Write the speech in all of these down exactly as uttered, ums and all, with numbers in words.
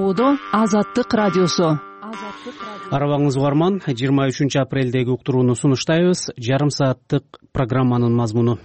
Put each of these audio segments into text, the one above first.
Ободо Азаттык радиосу. Арабаңыз угарман, жыйырма үчүнчү апрелдеги уктурууну сунуштайбыз. Жарым сааттык программанын мазмуну.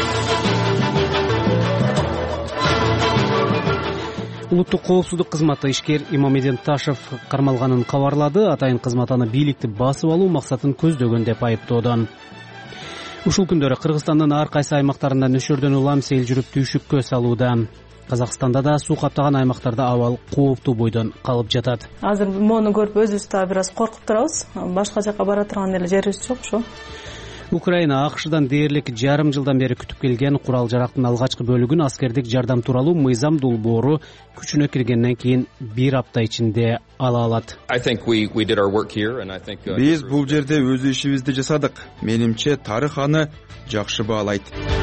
Улуттук коопсуздук кызматы ишкер Имамеден Ташев кармалганын кабарлады. Атайын кызмат аны бийликти басып алуу максатын көздөгөн деп айыптоодон. Ушул күндөрү Кыргызстандын ар кайсы аймактарында нөшөрдөн улам сел жүрүп түйшүккө салууда. Казакстанда да суу каптаган аймактарда абал кооптуу бойдон калып жатат. Азыр мону көрүп өзүбүз да бир аз коркуп турабыз. Башка жака бара турган эле жерибиз жок ошо. Украина АКШдан дээрлик жарым жылдан бери күтүп келген курал жарактын алгачкы бөлүгүн аскердик жардам тууралуу мыйзам долбоору күчүнө киргенден кийин бир апта ичинде ала алат. Биз бул жерде өз ишибизди жасадык. Менимче тарых аны жакшы баалайт.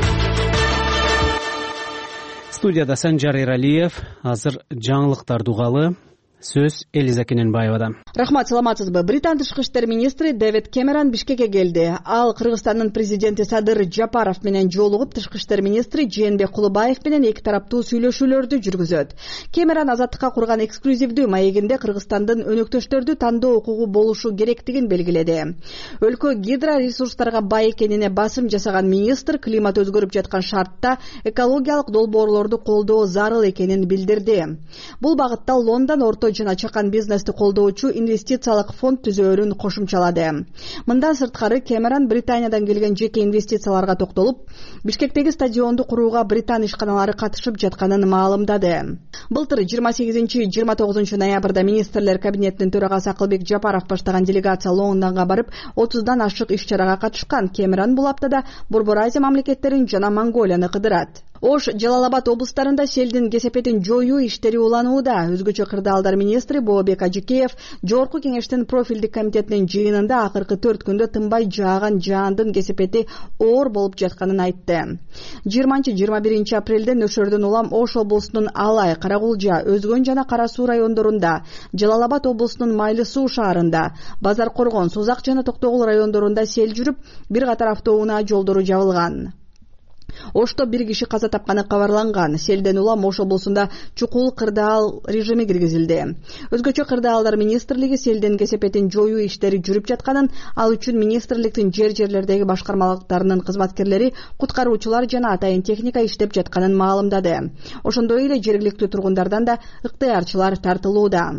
Студияда Санжар Эралиев. Азыр жаңылыктарды угалы. Сөз Элиза Кененбаевадан. Рахмат, саламатсызбы? Британ тышкы иштер министри Дэвид Кэмерон Бишкекке келди. Ал Кыргызстандын президенти Садыр Жапаров менен жолугуп, тышкы иштер министри Жээнбек Кулубаев менен эки тараптуу сүйлөшүүлөрдү жүргүзөт. Кэмерон Азаттыкка курган эксклюзивдүү маегинде Кыргызстандын өнөктөштөрдү тандоо укугу болушу керектигин белгиледи. Өлкө гидроресурстарга бай экенине басым жасаган министр климат өзгөрүп жаткан шартта экологиялык долбоорлорду колдоо зарыл экенин билдирди. Бул багытта Лондон орто жана чакан бизнести колдоочу инвестициялык фонд түзөөрүн кошумчалады. Мындан сырткары Кэмерон Британиядан келген жеке инвестицияларга токтолуп, Бишкектеги стадионду курууга Британ ишканалары катышып жатканын маалымдады. Былтыр жыйырма сегизинчи жыйырма тогузунчу ноябрда министрлер кабинетинин төрагасы Акылбек Жапаров баштаган делегация Лондонго барып, отуздан ашык иш-чарага катышкан. Кэмерон бул аптада Борбор Азия мамлекеттерин жана Монголияны кыдырат. Ош, Жалал-Абад облустарында селдин кесепетин жоюу иштери уланууда. Өзгөчө кырдаалдар министри Бообек Ажикеев Жогорку кеңештин профилдик комитетинин жыйынында акыркы төрт күндө тынбай жааган жаандын кесепети оор болуп жатканын айтты. жыйырманчы жыйырма биринчи апрелде нөшөрдөн улам Ош облусунун Алай, Карагулжа, Өзгөн жана Кара Суу райондорунда, Жалал-Абад облусунун Майлы Суу шаарында, Базар Коргон, Сузак жана Токтогул райондорунда сел жүрүп, бир катар автоунаа жолдору жабылган. Ошто бир киши каза тапканы кабарланган. Селден улам Ош облусунда чукул кырдаал режими киргизилди. Өзгөчө кырдаалдар министрлиги селден кесепетин жоюу иштери жүрүп жатканын, ал үчүн министрликтин жер-жерлердеги башкармалыктарынын кызматкерлери, куткаруучулар жана атайын техника иштеп жатканын маалымдады. Ошондой эле жергиликтүү тургундардан да ыктыярчылар тартылууда.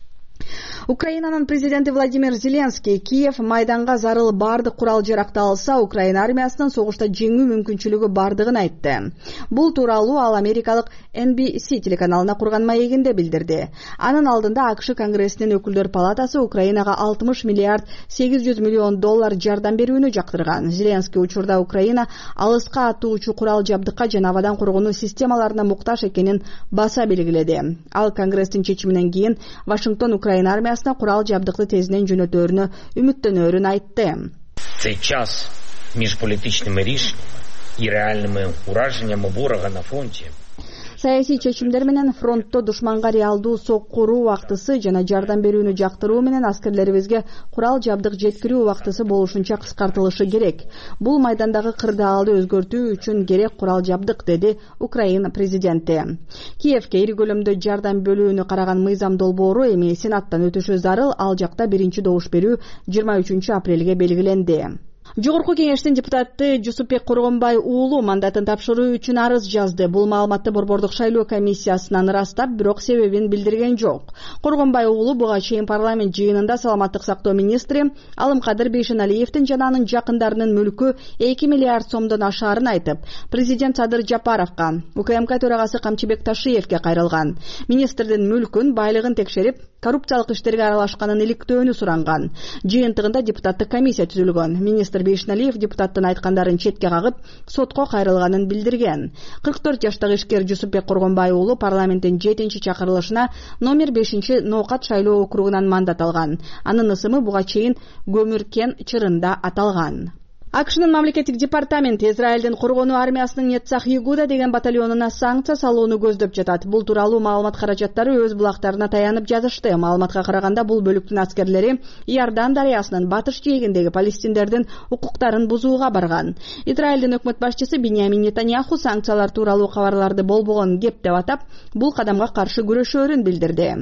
Украинанын президенти Владимир Зеленский Киев майданга зарыл бардык курал жаракты алса, Украина армиясынын согушта жеңүү мүмкүнчүлүгү бардыгын айтты. Бул тууралуу ал америкалык Эн Би Си телеканалына курган маегинде билдирди. Анын алдында АКШ Конгрессинин өкүлдөр палатасы Украинага алтымыш миллиард сегиз жүз миллион доллар жардам берүүнү жактырган. Зеленский учурда Украина алыска атуучу курал жабдыкка жана абадан коргонуу системаларына муктаж экенин баса белгиледи. Ал Конгресстин чечиминен кийин Вашингтон Украина армиясына курал жабдыкты тезинен жөнөтөөрүнө үмүттөнөөрүн айтты. Сейчас между политичными решениями и реальными уражениями ворога на фронте. Саясий чечимдер менен фронтто душманга реалдуу соккуруу убактысы жана жардам берүүнү жактыруу менен аскерлерибизге курал жабдык жеткирүү убактысы болушунча кыскартылышы керек. Бул майдандагы кырдаалды өзгөртүү үчүн керек курал жабдык, деди Украина президенти. Киевке ири көлөмдө жардам бөлүүнү караган мыйзам долбоору эми Сенаттан өтүшү зарыл. Ал жакта биринчи добуш берүү жыйырма үчүнчү апрелге белгиленди. Жогорку кеңештин депутаты Жусупбек Коргонбай уулу мандатын тапшыруу үчүн арыз жазды. Бул маалыматты Борбордук шайлоо комиссиясынан ырастап, бирок себебин билдирген жок. Коргонбай уулу буга чейин парламент жыйынында саламаттык сактоо министри Алымкадыр Бейшеналиевдин жана анын жакындарынын мүлкү эки миллиард сомдон ашаарын айтып, президент Садыр Жапаровго, УКМК төрагасы Камчыбек Ташиевке кайрылган. Министрдин мүлкүн, байлыгын текшерип, коррупциялык иштерге аралашканын иликтөөнү суранган. Жыйынтыгында депутаттык комиссия түзүлгөн. Министр Бейшеналиев депутаттын айткандарын четке кагып, сотко кайрылганын билдирген. кырк төрт жаштагы ишкер Жусупбек Коргонбай уулу парламенттин жетинчи чакырылышына номер бешинчи Ноокат шайлоо округунан мандат алган. Анын ысымы буга чейин Көмүркен чырында аталган. АКШнын мамлекеттик департаменти Израилдин коргонуу армиясынын Нецах Игуда деген батальонуна санкция салууну көздөп жатат. Бул тууралуу маалымат каражаттары өз булактарына таянып жазышты. Маалыматка караганда бул бөлүктүн аскерлери Иордан дарыясынын батыш жээгиндеги палестиндердин укуктарын бузууга барган. Израилдин өкмөт башчысы Биньямин Нетаньяху санкциялар тууралуу кабарларды болбогон кеп деп атап, бул кадамга каршы күрөшөөрүн билдирди.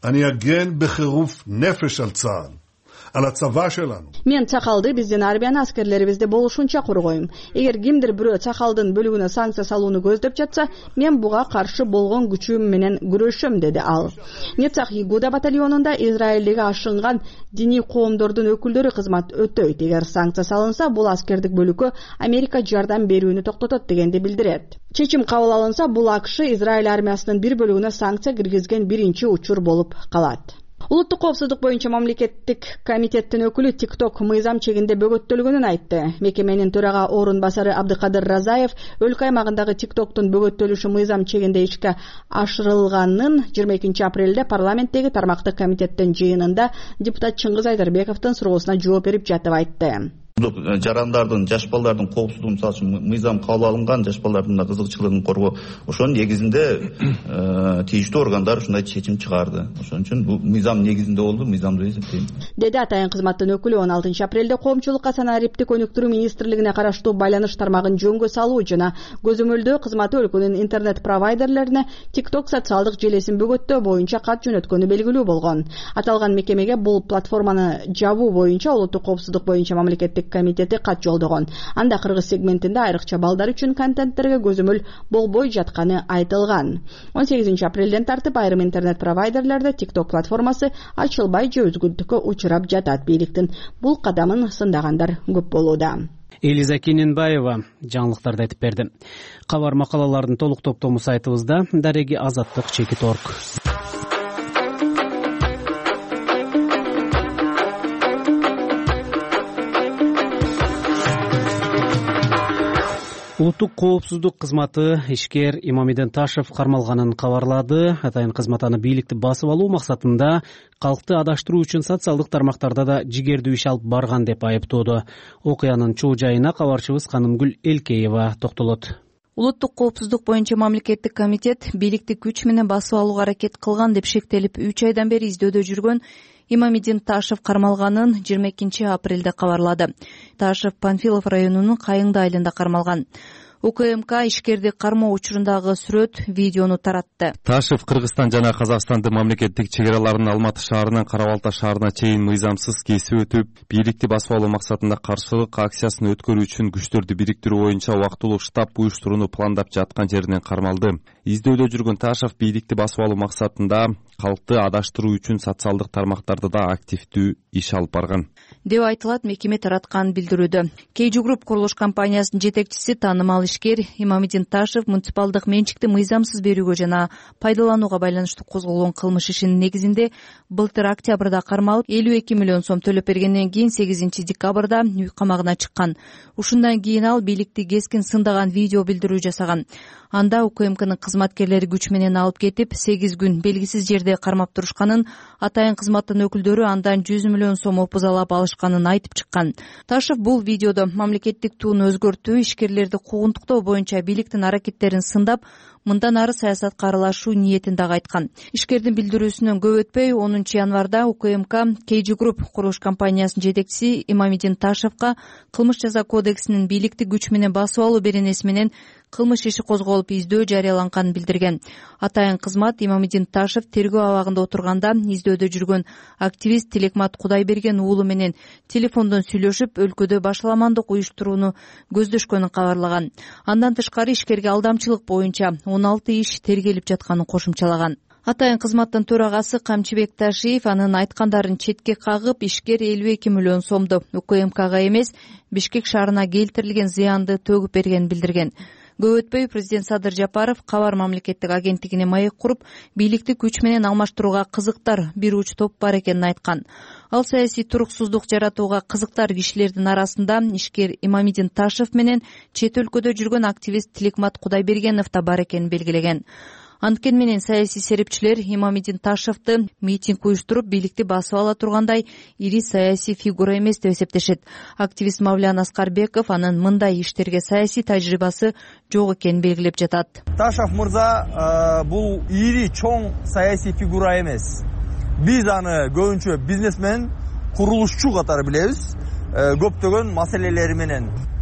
אני אגן בחירוף נפש על צה"ל, על הצבא שלנו. Мен Цахалды биздин армияны аскерлерибизди болушунча коргойм. Эгер кимдир бирөө Цахалдын бөлүгүнө санкция салууну көздөп жатса, мен буга каршы болгон күчүм менен күрөшөм, деди ал. Нецах Игуда батальонунда Израилдеги ашынган диний коомдордун өкүлдөрү кызмат өтөйт. Эгер санкция салынса, бул аскердик бөлүккө Америка жардам берүүнү токтотот дегенди билдирет. Чечим кабыл алынса, бул АКШ Израиль армиясынын бир бөлүгүнө санкция киргизген биринчи учур болуп калат. Улуттук коопсуздук боюнча мамлекеттик комитеттин өкүлү TikTok мыйзам чегинде бөгөттөлгөнүн айтты. Мекеменин төрага орун басары Абдыкадыр Разаев өлкө аймагындагы TikToктун бөгөттөлүшү мыйзам чегинде ишке ашырылганын жыйырма экинчи апрелде парламенттеги тармактык комитеттин жыйынында депутат Чыңгыз Айдарбековдун суроосуна жооп берип жатып айтты. Жарандардын, жаш балдардын коопсуздугу мисалы үчүн мыйзам кабыл алынган, жаш балдардын кызыкчылыгын коргоо, ошонун негизинде тийиштүү органдар ушундай чечим чыгарды. Ошон үчүн бул мыйзам негизинде болду, мыйзам деп эсептейм. Деди Атайын кызматтын өкүлү он алтынчы апрелде коомчулукка санариптик өнүктүрүү министрлигине караштуу байланыш тармагын жөнгө салуу жана көзөмөлдөө кызматы өлкөнүн интернет провайдерлерине TikTok социалдык желесин бөгөттөө боюнча кат жөнөткөнү белгилүү болгон. Аталган мекемеге бул платформаны жабуу боюнча улуттук коопсуздук боюнча мамлекеттик комитети кат жолдогон. Анда кыргыз сегментинде айрыкча балдар үчүн контенттерге көзөмөл болбой жатканы айтылган. он сегизинчи апрелден тартып айрым интернет провайдерлерде TikTok платформасы ачылбай же өзгөртүүгө учурап жатат. Бийликтин бул кадамын сындагандар көп болууда. Элиза Кененбаева жаңылыктарды айтып берди. Кабар макалалардын толук топтому сайтыбызда дареги азаттык чекит точка орг. Улуттук коопсуздук кызматы ишкер Имамиден Ташев кармалганын кабарлады. Атайын кызмат аны бийликти басып алуу максатында калкты адаштыруу үчүн социалдык тармактарда да жигердүү иш алып барган деп айыптоодо. Окуянын чоо жайына кабарчыбыз Канымгүл Элкеева токтолот. Улуттук коопсуздук боюнча мамлекеттик комитет бийликти күч менен басып алууга аракет кылган деп шектелип үч айдан бери издөөдө жүргөн Имамиден Ташев кармалганын жыйырма экинчи апрелде кабарлады. Ташев Панфилов районунун Кайыңды айылында кармалган. УКМК ишкерди кармоо учурундагы сүрөт, видеону таратты. Ташев Кыргызстан жана Казакстандын мамлекеттик чек араларын Алматы шаарынан Кара-Балта шаарына чейин мыйзамсыз кесип өтүп, бийликти басып алуу максатында каршылык акциясын өткөрүү үчүн күчтөрдү бириктирүү боюнча убактылуу штаб уюштурууну пландап жаткан жеринен кармалды. Издөөдө жүргөн Ташев бийликти басып алуу максатында калкты адаштыруу үчүн социалдык тармактарда да активдүү иш алып барган деп айтылат мекеме тараткан билдирүүдө. Кейжи Групп курулуш компаниясынын жетекчиси таанымал ишкер Имамиден Ташев муниципалдык менчикти мыйзамсыз берүүгө жана пайдаланууга байланыштуу козголгон кылмыш ишинин негизинде былтыр октябрда кармалып элүү эки миллион сом төлөп бергенден кийин сегизинчи декабрда үй камагына чыккан. Ушундан кийин ал бийликти кескин сындаган видео билдирүү жасаган. Анда УКМКнын кызматкерлери күч менен алып кетип, сегиз күн белгисиз жерде кармап турушканын, атайын кызматтын өкүлдөрү андан жүз миллион сом опузалап алышканын айтып чыккан. Ташев бул видеодо мамлекеттик тууну өзгөртүү, ишкерлерди куугунтуктоо боюнча бийликтин аракеттерин сындап, мындан ары саясатка аралашуу ниетин дагы айткан. Ишкердин билдирүүсүнөн көп өтпөй онунчу январда УКМК Кейжи Групп курулуш компаниясынын жетекчиси Имамиден Ташевка кылмыш жаза кодексинин бийликти күч менен басып алуу беренеси менен кылмыш иши козголуп издөө жарыяланганын билдирген. Атайын кызмат Имамиден Ташев тергөө абагында отурганда издөөдө жүргөн активист Тилекмат Кудайберген уулу менен телефондон сүйлөшүп, өлкөдө башаламандык уюштурууну көздөшкөнүн кабарлаган. Андан тышкары ишкерге алдамчылык боюнча он алты иш тергелип жатканын кошумчалаган. Атайын кызматтын төрагасы Камчыбек Ташиев анын айткандарын четке кагып, ишкер элүү эки миллион сомду УКМКга эмес, Бишкек шаарына келтирилген зыянды төгүп бергенин билдирген. Көп өтпөй президент Садыр Жапаров Кабар мамлекеттик агенттигине маек куруп, бийликти күч менен алмаштырууга кызыктар бир уч топ бар экенин айткан. Ал саясий туруксуздук жаратууга кызыктар кишилердин арасында ишкер Имамиден Ташев менен чет өлкөдө жүргөн активист Тилекмат Кудайбергенов да бар экенин белгилеген. Анткени менен саясий серепчилер Имамиден Ташевти митинг уюштуруп, бийликти басып ала тургандай ири саясий фигура эмес деп эсептешет. Активист Мавлян Аскарбеков анын мындай иштерге саясий тажрыйбасы жок экенин белгилеп жатат. Ташев мырза бул ири чоң саясий фигура эмес. Биз аны көбүнчө бизнесмен, курулушчу катары билебиз. Көптөгөн маселелери менен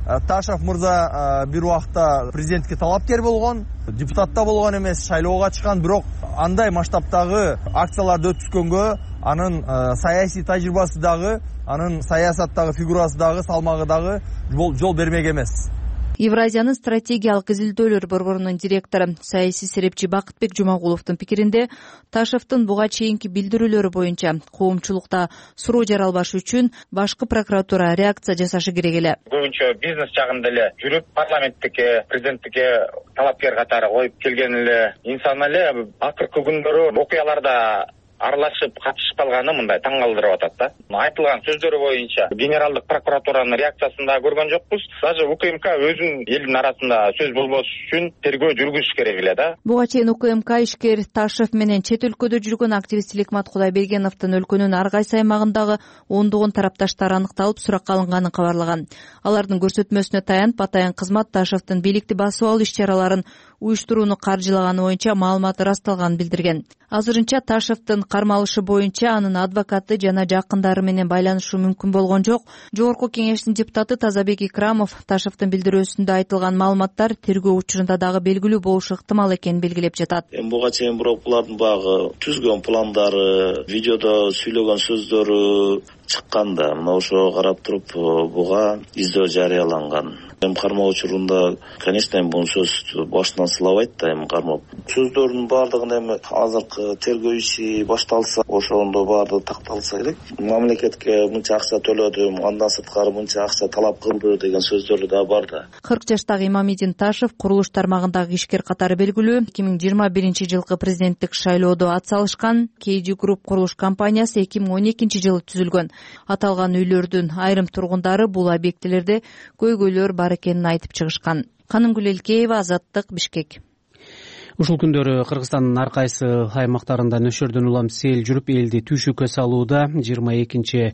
Ташев мырза бир убакта президентке талапкер болгон, депутат да болгон эмес, шайлоого чыккан, бирок андай масштабтагы акцияларды өткөзгөнгө анын саясий тажрыйбасы дагы, анын саясаттагы фигурасы дагы, салмагы дагы жол бермек эмес. Евразиянын стратегиялык изилдөөлөр борборунун директору саясий серепчи Бакытбек Жумагуловдун пикиринде, Ташевдин буга чейинки билдирүүлөрү боюнча коомчулукта суроо жаралбаш үчүн башкы прокуратура реакция жасашы керек эле. Көбүнчө бизнес жагында эле жүрүп, парламенттикке, президенттикке талапкер катары коюп келген эле инсан эле акыркы күндөрү окуяларда аралашып катышып калганы мындай таң калтырып атат да. Айтылган сөздөрү боюнча генералдык прокуратуранын реакциясын да көргөн жокпуз. Даже УКМК өзүнүн элдин арасында сөз болбош үчүн тергөө жүргүзүш керек эле да. Буга чейин УКМК ишкер Ташев менен чет өлкөдө жүргөн активист Иликмат Кудайбергеновдун өлкөнүн ар кайсы аймагындагы ондогон тарапташтары аныкталып суракка алынганын кабарлаган. Алардын көрсөтмөсүнө таянып, атайын кызмат Ташевдин бийликти басып алуу иш-чараларын уюштурууну каржылаганы боюнча маалымат ырасталганын билдирген. Азырынча Ташевдин кармалышы боюнча анын адвокаты жана жакындары менен байланышы мүмкүн болгон жок. Жогорку кеңештин депутаты Тазабек Икрамов Ташевдин билдирүүсүндө айтылган маалыматтар тергөө учурунда дагы белгилүү болушу ыктымал экенин белгилеп жатат. Эми буга чейин бирок булардын багы түзгөн пландары, видеодо сүйлөгөн сөздөрү чыкканда, мына ошого карап туруп буга издөө жарыяланган. Эми кармоо учурунда, конечно, эми бул сөз башынан сылабайт да, эми кармап. Сөздөрдүн баардыгын эми азыркы тергөө иши башталса, ошондо баардыгы такталса керек. Мамлекетке мынча акча төлөдүм, андан сырткары мынча акча талап кылды деген сөздөр да бар да. кырк жаштагы Имамидин Ташев курулуш тармагындагы ишкер катары белгилүү. эки миң жыйырма биринчи жылкы президенттик шайлоодо ат салышкан. кей джи Group курулуш компаниясы эки миң он экинчи жылы түзүлгөн. Аталган үйлөрдүн айрым тургундары бул объектилерде көйгөйлөр бар экенин айтып чыгышкан. Канымгүл Элкеева, Азаттык, Бишкек. Ушул күндөрү Кыргызстандын ар кайсы аймактарында нөшөрдөн улам сел жүрүп, элди түйшүккө салууда. жыйырма экинчи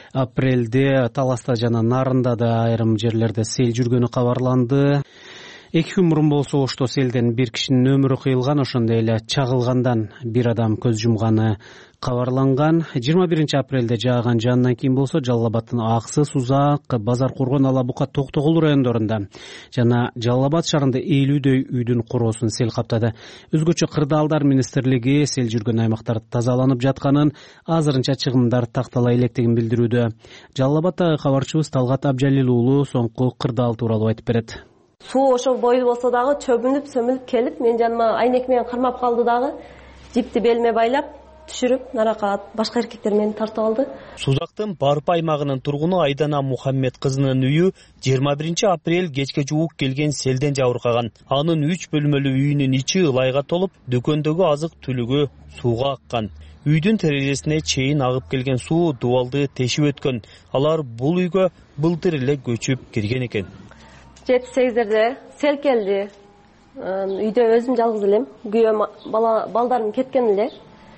апрелде Таласта жана Нарында да айрым жерлерде сел жүргөнү кабарланды. Эки күн мурун болсо Ошто селден бир кишинин өмүрү кыйылган, ошондой эле чагылгандан бир адам көз жумганы кабарланган. жыйырма биринчи апрелде жааган жанынан кийин болсо Жалал Абадтын Аксы, Сузак, Базар Кургон, Ала Бука, Токтогул райондорунда жана Жалал Абад шаарында элүүдөй үйдүн короосун сел каптады. Өзгөчө Кырдаалдар министрлиги сел жүргөн аймактар тазаланып жатканын, азырынча чыгымдар тактала электигин билдирүүдө. Жалал Абадтагы кабарчыбыз Талгат Абжалил уулу соңку Кырдаал тууралуу айтып берет. Суу ошол бою болсо дагы чөбүнүп, сөмүлүп келип, мен жаныма айнек менен кармап калды дагы. Жипти белиме байлап, түшүрүп, нарака башка эркектер мени тартып алды. Сузактын Барып аймагынын тургуну Айдана Мухаммед кызынын үйү жыйырма биринчи апрель кечке жуук келген селден жабыркаган. Анын үч бөлмөлүү үйүнүн ичи ылайга толуп, дөкөндөгү азык түлүгү сууга аккан. Үйдүн терезесине чейин агып келген суу дубалды тешип өткөн. Алар бул үйгө былтыр эле көчүп кирген экен. жети сегиздерде сел келди. Үйдө өзүм жалгыз элем. Күйөөм, бала балдарым кеткен эле.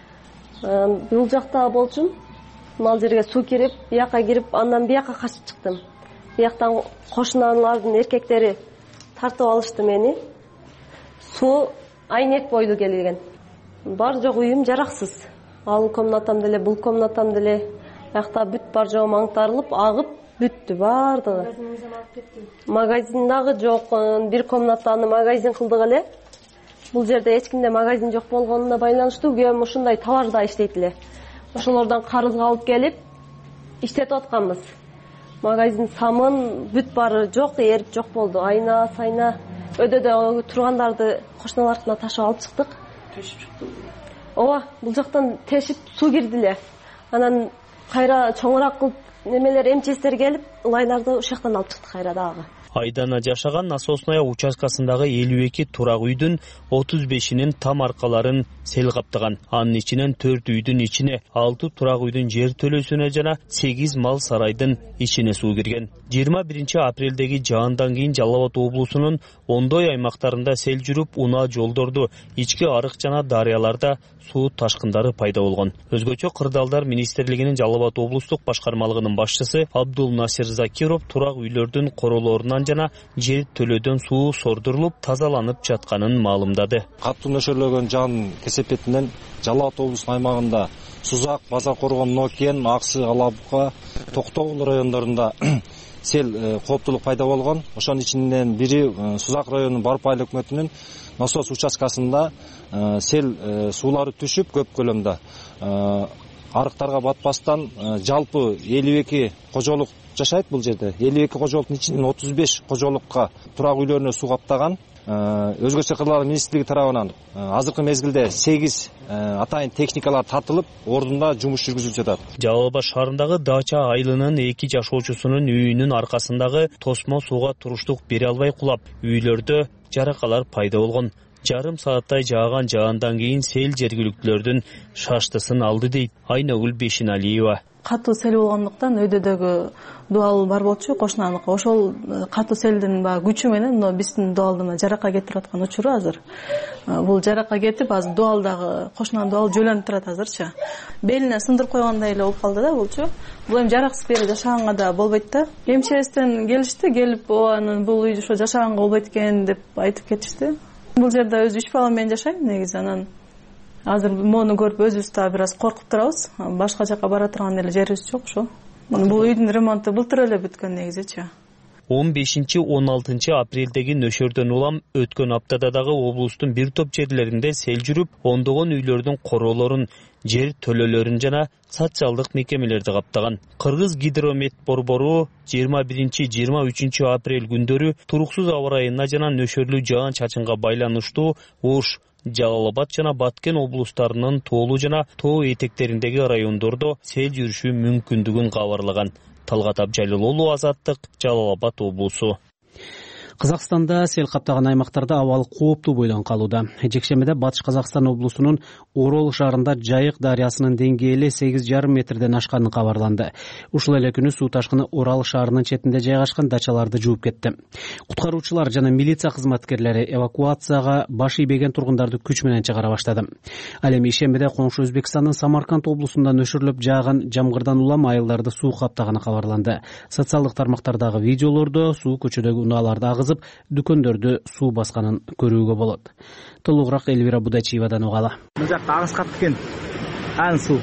Бул жакта болчумун. Мал жерге суу кирип, бияка кирип, андан бияка качып чыктым. Бияктан кошуналардын эркектери тартып алышты мени. Суу айнек бойлуу келген. Бар жок үйүм жараксыз. Ал комнатам деле, бул комнатам деле, бияқта бүт бар жоғым аңтарылып, ағып, бүтті бардығы. Магазиндагы жоқ, бир комнатаны магазин кылдык эле. Бул жерде эч кимде магазин жок болгонуна байланыштуу күйөөм ушундай товарда иштейт эле. Ошолордон карызга алып келип иштетип атканбыз. Магазин самын бүт бары жок, эрип жок болду. Айна, сайна, өдөдө тургандарды кошуналардына ташып алып чыктык. Тешип чыктым. Ооба, бул жактан тешип суу кирди эле. Анан кайра чоңураак кылып немелер эмчестер келип, ылайларды ушактан алып чыкты кайра дагы. Айдана жашаган Насосная участкасындагы элүү эки турак үйдүн отуз бешинин там аркаларын сел каптаган. Анын ичинен төрт үйдүн ичине, алты турак үйдүн жер төлөсүнө жана сегиз мал сарайдын ичине суу кирген. жыйырма биринчи апрелдеги жаандан кийин Жалал Абад облусунун ондой аймактарында сел жүрүп, унаа жолдорду, ички арык жана дарыяларда суу ташкындары пайда болгон. Өзгөчө Кырдаалдар министрлигинин Жалал Абад облустук башкармалыгынын башчысы Абдул Насир Закиров турак үйлөрдүн королорунан жана жер төлөөдөн суу сордурулуп, тазаланып жатканын маалымдады. Катуу нөшөрлөгөн жаан кесепетинен Жалал Абад облусунун аймагында Сузак, Базар Коргон, Нокен, Аксы, Алабука, Токтогул райондорунда сел кооптулук пайда болгон. Ошонун ичинен бири Сузак районунун Барып айыл өкмөтүнүн насос участкасында сел суулары түшүп көп көлөмдө арыктарга батпастан жалпы элүү эки кожолук жашайт бул жерде. элүү эки кожолуктун ичинен отуз беш кожолукка турак үйлөрүнө суу каптаган. Өзгөчө кырлар министрлиги тарабынан азыркы мезгилде сегиз атайын техникалар тартылып, ордунда жумуш жүргүзүлүп жатат. Жалал Абад шаарындагы Дача айылынын эки жашоочусунун үйүнүн аркасындагы тосмо сууга туруштук бере албай кулап, үйлөрдө жаракалар пайда болгон. Жарым сааттай жааган жаандан кийин сел жергиликтүүлөрдүн шаштысын алды дейт Айнагүл Бешиналиева. Катуу сел болгондуктан өйдөдөгү дуал бар болчу, кошунаныкы. Ошол катуу селдин баягы күчү менен мына биздин дуалды жаракка кетирип аткан учуру азыр. Бул жаракка кетип, азыр дуалдагы кошунан дуал жөлөнүп турат азырчы. Белине сындырып койгондой эле болуп калды да булчу. Бул эми жараксыз бери жашаганга да болбойт да. МЧСтен келишти, келип анын бул үйдү ошо жашаганга болбойт экен деп айтып кетишти. Бул жерде өзү үч балам менен жашайм негизи. Анан азыр мону көрүп өзүбүз да бир аз коркуп турабыз. Башка жака бара турган эле жерибиз жок ошо. Бул үйдүн ремонту былтыр эле бүткөн негизичи. он бешинчи он алтынчы апрелдеги нөшөрдөн улам өткөн аптада дагы облустун бир топ жерлеринде сел жүрүп, ондогон үйлөрдүн короолорун, жер төлөлөрүн жана социалдык мекемелерди каптаган. Кыргыз гидромет борбору жыйырма биринчи жыйырма үчүнчү апрель күндөрү туруксуз аба ырайына жана нөшөрлүү жаан чачынга байланыштуу Ош, Жалал Абад жана Баткен облустарынын тоолуу жана тоо этектериндеги райондордо сел жүрүшү мүмкүндүгүн кабарлаган. Талгат Абжалилоолу, Азаттык, Жалал Абад облусу. Казакстанда сел каптаган аймактарда абал кооптуу бойдон калууда. Жекшембиде Батыш Казакстан облусунун Орол шаарында Жайык дарыясынын деңгээли сегиз жарым метрден ашканы кабарланды. Ушул эле күнү суу ташкыны Орал шаарынын четинде жайгашкан дачаларды жууп кетти. Куткаруучулар жана милиция кызматкерлери эвакуацияга баш ийбеген тургундарды күч менен чыгара баштады. Ал эми ишембиде коңшу Өзбекстандын Самарканд облусунда нөшөрлөп жааган жамгырдан улам айылдарды суу каптаганы кабарланды. Социалдык тармактардагы видеолордо суу көчөдөгү унааларды агызып, дүкөндөрдү суу басканын көрүүгө болот. Толугураак Элвира Будачиевадан угалы. Бул жакта агыс катты экен. Ан суу.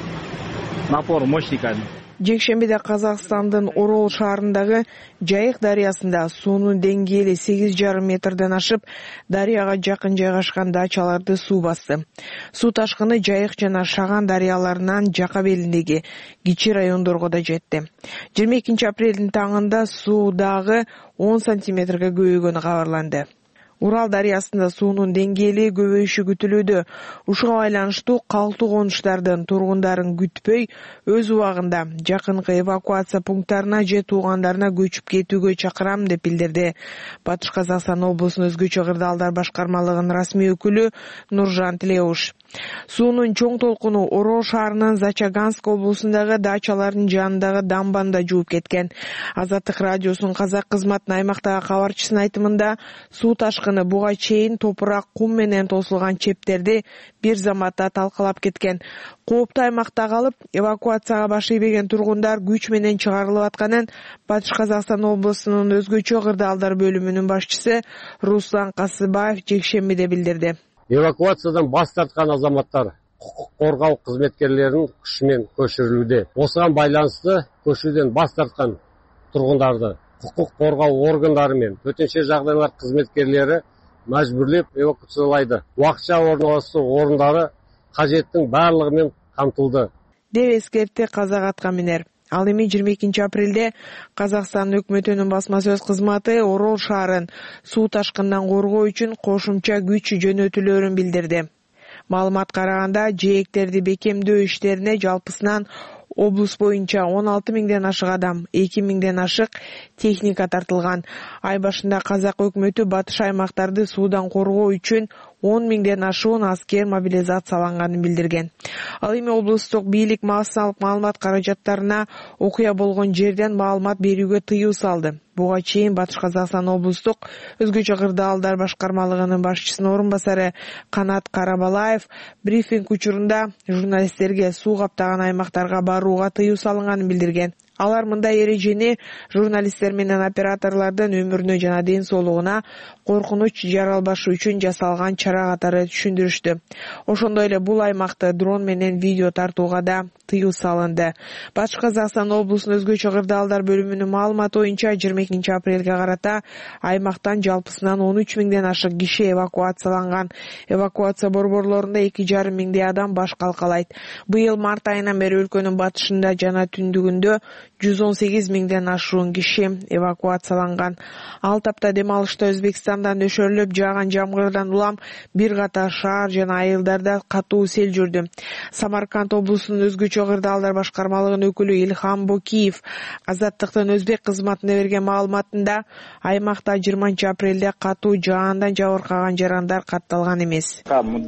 Напор мощный кәдимги. Жекшембиде Казакстандын Орол шаарындагы Жайык дарыясында суунун деңгээли сегиз жарым метрден ашып, дарыяга жакын жайгашкан дачаларды суу басты. Суу ташкыны Жайык жана Шаган дарыяларынан жака белиндеги кичи райондорго да жетти. жыйырма экинчи апрелдин таңында суу дагы он сантиметрге көбөйгөнү кабарланды. Урал дарыясында суунун деңгээли көбөйүшү күтүлүүдө. Ушуга байланыштуу калктуу конуштардын тургундарын күтпөй, өз убагында жакынкы эвакуация пункттарына же туугандарына көчүп кетүүгө чакырам деп билдирди Батыш Казакстан облусунун өзгөчө кырдаалдар башкармалыгынын расмий өкүлү Нуржан Тилеуш. Суунун чоң толкуну Орол шаарынын Зачаганск облусундагы дачалардын жанындагы дамбанда жууп кеткен. Азаттык радиосунун казак кызматынын аймактагы кабарчысынын айтымында, суу ташкыны буга чейин топурак, кум менен тосулган чептерди бир заматта талкалап кеткен. Кооптуу аймакта калып, эвакуацияга баш ийбеген тургундар күч менен чыгарылып атканын Батыш Казакстан облусунун өзгөчө кырдаалдар бөлүмүнүн башчысы Руслан Касыбаев жекшембиде билдирди. Эвакуациядан бас тарткан азаматтар кукук коргоо кызметкерлеринин күчүнөн көчүрүлүүдө. Осуга байланыштуу көчүүдөн бас тарткан тургундарды кукук коргоо органдары менен төтөнчө жагдайлар кызметкерлери мажбурлеп эвакуациялайды. Убакча орналашуу орундары кажеттин баардыгы менен камтылды деп эскертти казак аткаминер. Ал эми жыйырма экинчи апрелде Казакстан өкмөтүнүн басма сөз кызматы Орол шаарын суу ташкындан коргоо үчүн кошумча күч жөнөтүлөрүн билдирди. Маалымат караганда, жээктерди бекемдөө иштерине жалпысынан облус боюнча он алты миңден ашык адам, эки миңден ашык техника тартылган. Ай башында казак өкмөтү батыш аймактарды суудан коргоо үчүн он миңден ашуун аскер мобилизацияланганын билдирген. Ал эми облустук бийлик массалык маалымат каражаттарына окуя болгон жерден маалымат берүүгө тыюу салды. Буга чейин Батыш Казакстан облустук өзгөчө кырдаалдар башкармалыгынын башчысынын орун басары Канат Карабалаев брифинг учурунда журналисттерге суу каптаган аймактарга барууга тыюу салынганын билдирген. Алар мындай эрежени журналисттер менен операторлордун өмүрүнө жана ден соолугуна коркунуч жаралбашы үчүн жасалган чара катары түшүндүрүштү. Ошондой эле бул аймакты дрон менен видео тартууга да тыюу салынды. Батыш Казакстан облусунун өзгөчө кырдаалдар бөлүмүнүн маалыматы боюнча жыйырма экинчи апрелге карата аймактан жалпысынан он үч миңден ашык киши эвакуацияланган. Эвакуация борборлорунда эки жарым миңдей адам баш калкалайт. Быйыл март айынан бери өлкөнүн батышында жана түндүгүндө жүз он сегиз миңден ашуун киши эвакуацияланган. Ал тапта дем алышта Өзбекстандан нөшөрлөп жааган жамгырдан улам бир катар шаар жана айылдарда катуу сел жүрдү. Самарканд облусунун өзгөчө кырдаалдар башкармалыгынын өкүлү Илхам Бокиев Азаттыктын өзбек кызматына берген маалыматында аймакта жыйырманчы апрелде катуу жаандан жабыркаган жарандар катталган эмес.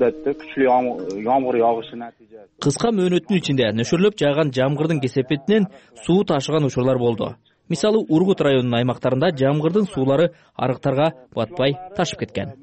Кыска мөөнөттүн ичинде нөшөрлөп жааган жамгырдын кесепетинен суу ташыган учурлар болду. Мисалы, Ургут районунун аймактарында жамгырдын суулары арыктарга батпай ташып кеткен.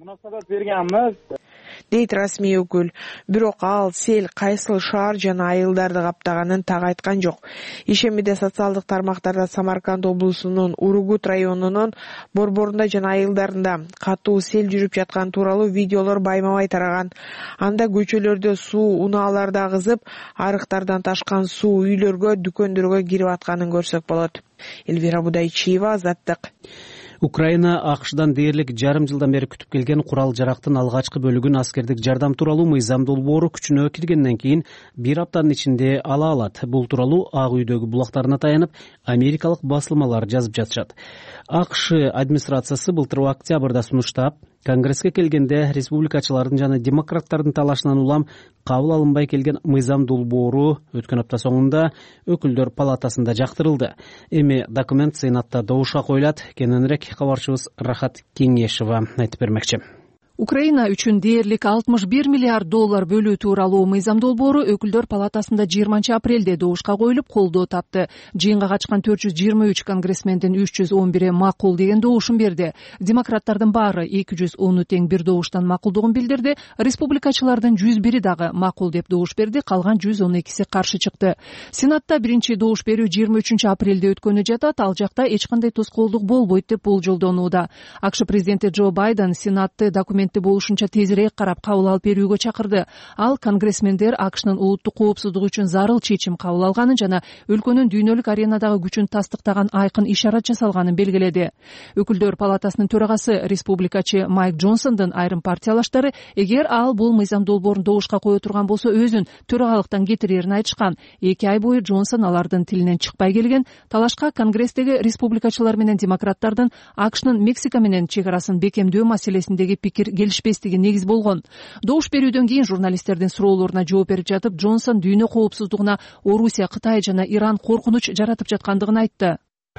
Дейт расмий өкүл. Бирок ал сел кайсыл шаар жана айылдарды каптаганын так айткан жок. Ишемиде социалдык тармактарда Самарканд облусунун Ургут районунун борборунда жана айылдарында катуу сел жүрүп жаткан тууралуу видеолор байма-бай тараган. Анда көчөлөрдө суу унааларда агызып, арыктардан ташкан суу үйлөргө, дүкөндөргө кирип атканын көрсөк болот. Элвира Будайчиева, Азаттык. Украина АКШдан дээрлик жарым жылдан бери күтүп келген курал жарактын алгачкы бөлүгүн аскердик жардам тууралуу мыйзам долбоору күчүнө киргенден кийин бир аптанын ичинде ала алат. Бул тууралуу Ак үйдөгү булактарына таянып, америкалык басылмалар жазып жатышат. АКШ администрациясы былтыр октябрда сунуштап, Конгресске келгенде республикачылардын жана демократтардын талашынан улам кабыл алынбай келген мыйзам долбоору өткөн апта соңунда өкүлдөр палатасында жактырылды. Эми документ Сенатта добушка коюлат. Кененирээк кабарчыбыз Рахат Кеңешова айтып бермекчи. Украина үчүн дээрлик алтымыш бир миллиард доллар бөлүү тууралуу мыйзам долбоору өкүлдөр палатасында жыйырманчы апрелде добушка коюлуп колдоо тапты. Жыйынга катышкан төрт жүз жыйырма үч конгрессмендин үч жүз он бири макул деген добушун берди. Демократтардын баары эки жүз ону тең бир добуштан макулдугун билдирди. Республикачылардын жүз бири дагы макул деп добуш берди, калган жүз он экиси каршы чыкты. Сенатта биринчи добуш берүү жыйырма үчүнчү апрелде өткөнү жатат. Ал жакта эч кандай тоскоолдук болбойт деп болжолдонууда. АКШ президенти Джо Байден Сенатты документ болушунча тезирээк карап кабыл алып берүүгө чакырды. Ал конгрессмендер АКШнын улуттук коопсуздук үчүн зарыл чечим кабыл алганын жана өлкөнүн дүйнөлүк аренадагы күчүн тастыктаган айкын ишарат жасалганын белгиледи. Өкүлдөр палатасынын төрагасы республикачы Майк Джонсондун айрым партиялаштары эгер ал бул мыйзам долбоорун добушка кое турган болсо өзүн төрагалыктан кетирерин айтышкан. Эки ай бою Джонсон алардын тилинен чыкпай келген. Талашка конгресстеги республикачылар менен демократтардын АКШнын Мексика менен чек арасын бекемдөө маселесиндеги пикир келишпестиги негиз болгон. Добуш берүүдөн кийин журналисттердин суроолоруна жооп берип жатып, Джонсон дүйнө коопсуздугуна Орусия, Кытай жана Иран коркунуч жаратып жаткандыгын айтты.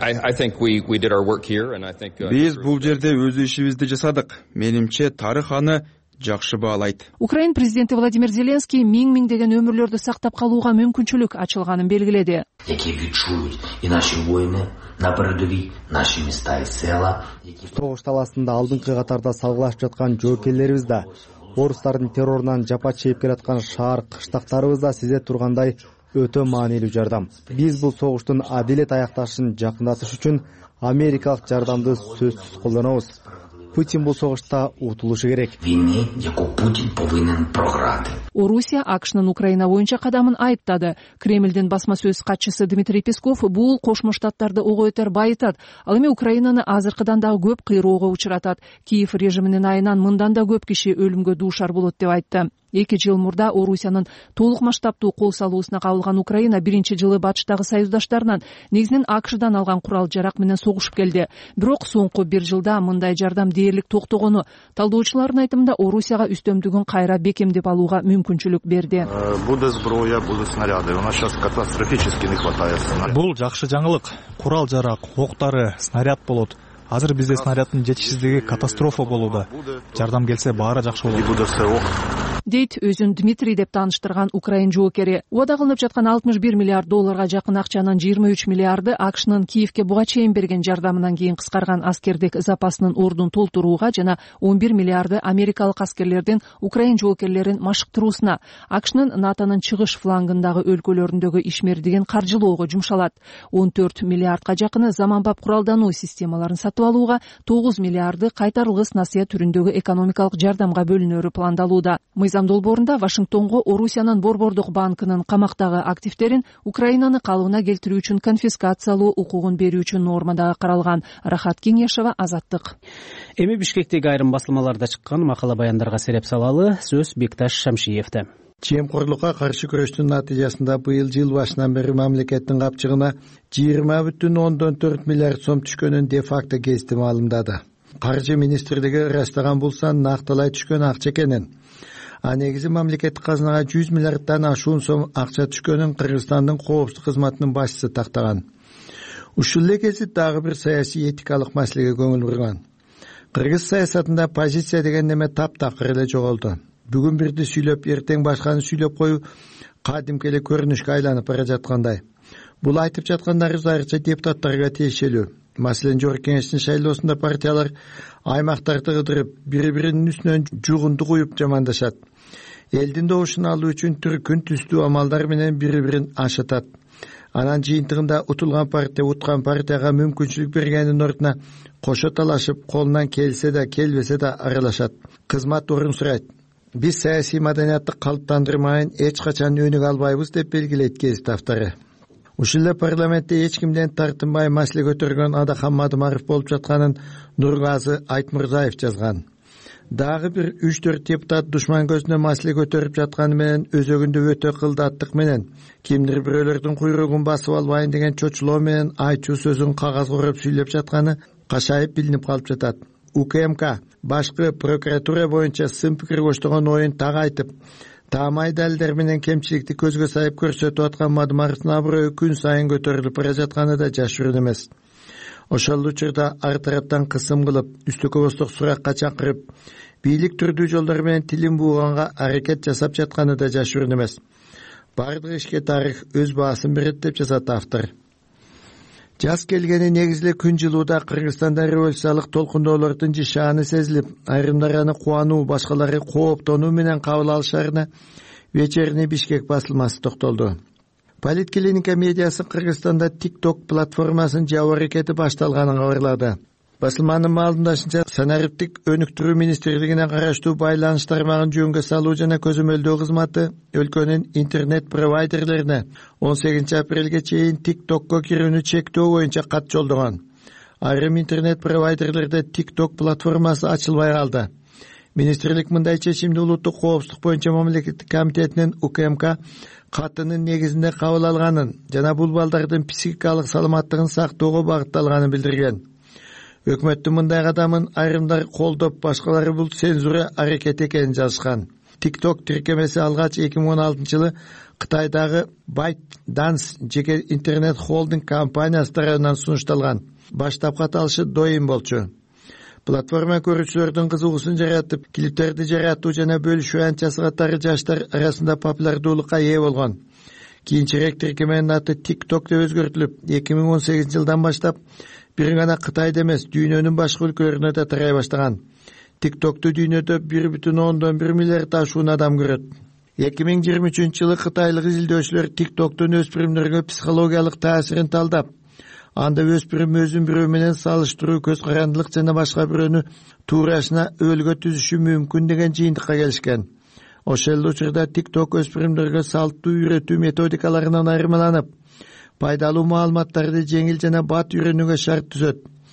Биз бул жерде өз ишибизди жасадык. Менимче тарых аны жакшы баалайт. Украин президенти Владимир Зеленский миң миңдеген өмүрлөрдү сактап калууга мүмкүнчүлүк ачылганын белгиледи. Согуш таласында алдыңкы катарда салгылашып жаткан жоокерлерибиз да, орустардын террорунан жапа чегип келаткан шаар кыштактарыбыз да сизе тургандай өтө маанилүү жардам. Биз бул согуштун адилет аякташын жакындатыш үчүн америкалык жардамды сөзсүз колдонобуз. Путин бул согушта утулушу керек. Орусия АКШнын Украина боюнча кадамын айыптады. Кремлдин басма сөз катчысы Дмитрий Песков бул Кошмо Штаттарды ого өтөр байытат. Ал эми Украинаны азыркыдан дагы көп кыйроого учуратат. Киев режиминин айынан мындан да көп киши өлүмгө дуушар болот деп айтты. Эки жыл мурда Орусиянын толук масштабтуу кол салуусуна кабылган Украина биринчи жылы батыштагы союздаштарынан, негизинен АКШдан алган курал жарак менен согушуп келди. Бирок соңку бир жылда мындай жардам дээрлик токтогону талдоочулардын айтымында Орусияга үстөмдүгүн кайра бекемдеп алууга мүмкүнчүлүк берди. Буде зброя, буде снаряды. У нас сейчас катастрофически не хватает снарядов. Бул жакшы жаңылык. Курал жарак, октары, снаряд болот. Азыр бизде снаряддын жетишсиздиги катастрофа болууда. Жардам келсе баары жакшы болот. Дейт өзүн Дмитрий деп тааныштырган Украин жоокери. Убада кылынып жаткан алтымыш бир миллиард долларга жакын акчанын жыйырма үч миллиарды АКШнын Киевке буга чейин берген жардамынан кийин кыскарган аскердик запасынын ордун толтурууга жана он бир миллиарды америкалык аскерлердин Украин жоокерлерин машыктыруусуна, АКШнын НАТОнун чыгыш флангындагы өлкөлөрүндөгү ишмердигин каржылоого жумшалат. он төрт миллиардка жакыны заманбап куралдануу системаларын сатып алууга, тогуз миллиарды кайтарылгыс насыя түрүндөгү экономикалык жардамга бөлүнөрү пландалууда. мыйзам долбоорунда Вашингтонго Орусиянын Борбордук банкынын камактагы активдерин Украинаны калыбына келтирүү үчүн конфискациялоо укугун берүү үчүн норма дагы каралган. Рахат Кеңешова, Азаттык. Эми Бишкектеги айрым басылмаларда чыккан макала баяндарга сереп салалы сөз Бекташ Шамшиевде. Жемкорлукка каршы күрөштүн натыйжасында быйыл жыл башынан бери мамлекеттин капчыгына жыйырма бүтүн ондон төрт миллиард сом түшкөнүн де факто кести маалымдады. Каржы министрлиги ырастаган бул сан нактылай түшкөн акча экенин. А негизи мамлекеттик казынага жүз миллиарддан ашуун сом акча түшкөнүн Кыргызстандын коопсуздук кызматынын башчысы тактаган. Ушул эле кезде дагы бир саясий этикалык маселеге көңүл бурган. Кыргыз саясатында позиция деген неме таптакыр эле жоголду. Бүгүн бирди сүйлөп, эртең башканы сүйлөп коюу кадимки эле көрүнүшкө айланып бара жаткандай. Бул айтып жаткандарыбыз айрыкча депутаттарга тиешелүү. Маселен, Жогорку Кеңештин шайлоосунда партиялар аймактарды кыдырып, бири-биринин үстүнөн жугунду куюп жамандашат. Элдин добушун алуу үчүн түркүн түстүү амалдар менен бири-бирин ашатат. Анан жыйынтыгында утулган партия уткан партияга мүмкүнчүлүк бергенин ордуна кошо талашып, колунан келсе да, келбесе да аралашат. Кызмат орун сурайт. Биз саясий маданиятты калыптандырмайын эч качан өнүгө албайбыз деп белгилейт гезит автору. Ушул эле парламентте эч кимден тартынбай маселе көтөргөн Адахан Мадымаров болуп жатканын Нургазы Айтмурзаев жазган. Дагы бир үч төрт депутат душман көзүнө маселе көтөрүп жатканы менен өзөгүндө өтө кылдаттык менен кимдир бирөөлөрдүн куйругун басып албайын деген чочулоо менен айчуу сөзүн кагазга ороп сүйлөп жатканы кашайып билинип калып жатат. УКМК башкы прокуратура боюнча сын пикир коштогон оюн так айтып, таамай далилдер менен кемчиликти көзгө сайып көрсөтүп аткан Мадымаровдун аброю күн сайын көтөрүлүп бара жатканы да жашыруун эмес. Ошол учурда ар тараптан кысым кылып, үстүккө бостук суракка чакырып, бийлик түрдүү жолдор менен тилин бууганга аракет жасап жатканы да жашыруун эмес. Бардык ишке тарых өз баасын берет деп жазат автор. Жаз келгени негизиле күн жылууда Кыргызстанда революциялык толкундоолордун жишааны сезилип, айрымдар аны кубануу, башкалары кооптонуу менен кабыл алышарына вечерний Бишкек басылмасы токтолду. Политклиника медиасы Кыргызстанда TikTok платформасын жабуу аракети башталганын кабарлады. Басылманын маалымдашынча, санариптик өнүктүрүү министрлигине караштуу байланыш тармагын жөнгө салуу жана көзөмөлдөө кызматы өлкөнүн интернет провайдерлерине он сегизинчи апрелге чейин TikTokко кирүүнү чектөө боюнча кат жолдогон. Айрым интернет провайдерлерде TikTok платформасы ачылбай калды. Министрлик мындай чечимди улуттук коопсуздук боюнча мамлекеттик комитетинин УКМК катынын негизинде кабыл алганын жана бул балдардын психикалык саламаттыгын сактоого багытталганын билдирген. Өкмөттүн мындай кадамын айрымдар колдоп, башкалары бул цензура аракети экенин жазышкан. TikTok тиркемеси алгач эки миң он алтынчы жылы Кытайдагы ByteDance жеке интернет холдинг компаниясы тарабынан сунушталган. Баштапкы аталышы Douyin болчу. Платформа көрүүчүлөрдүн кызыгуусун жаратып, клиптерди жаратуу жана бөлүшүү анчасы катары жаштар арасында популярдуулукка ээ болгон. Кийинчерээк тиркеменин аты TikTok деп өзгөртүлүп, эки миң он сегизинчи жылдан баштап бир гана Кытайда эмес, дүйнөнүн башка өлкөлөрүнө да тарай баштаган. TikToktу дүйнөдө бир бүтүн ондон бир миллиард ашуун адам көрөт. эки миң жыйырма үчүнчү жылы кытайлык изилдөөчүлөр TikToктун өспүрүмдөргө психологиялык таасирин талдап, анда өспүрүм өзүн бирөө менен салыштыруу, көз карандылык жана башка бирөөнү туурашына өлгө түзүшү мүмкүн деген жыйынтыкка келишкен. Ошол учурда TikTok өспүрүмдөргө салттуу үйрөтүү методикаларынан айырмаланып, пайдалуу маалыматтарды жеңил жана бат үйрөнүүгө шарт түзөт.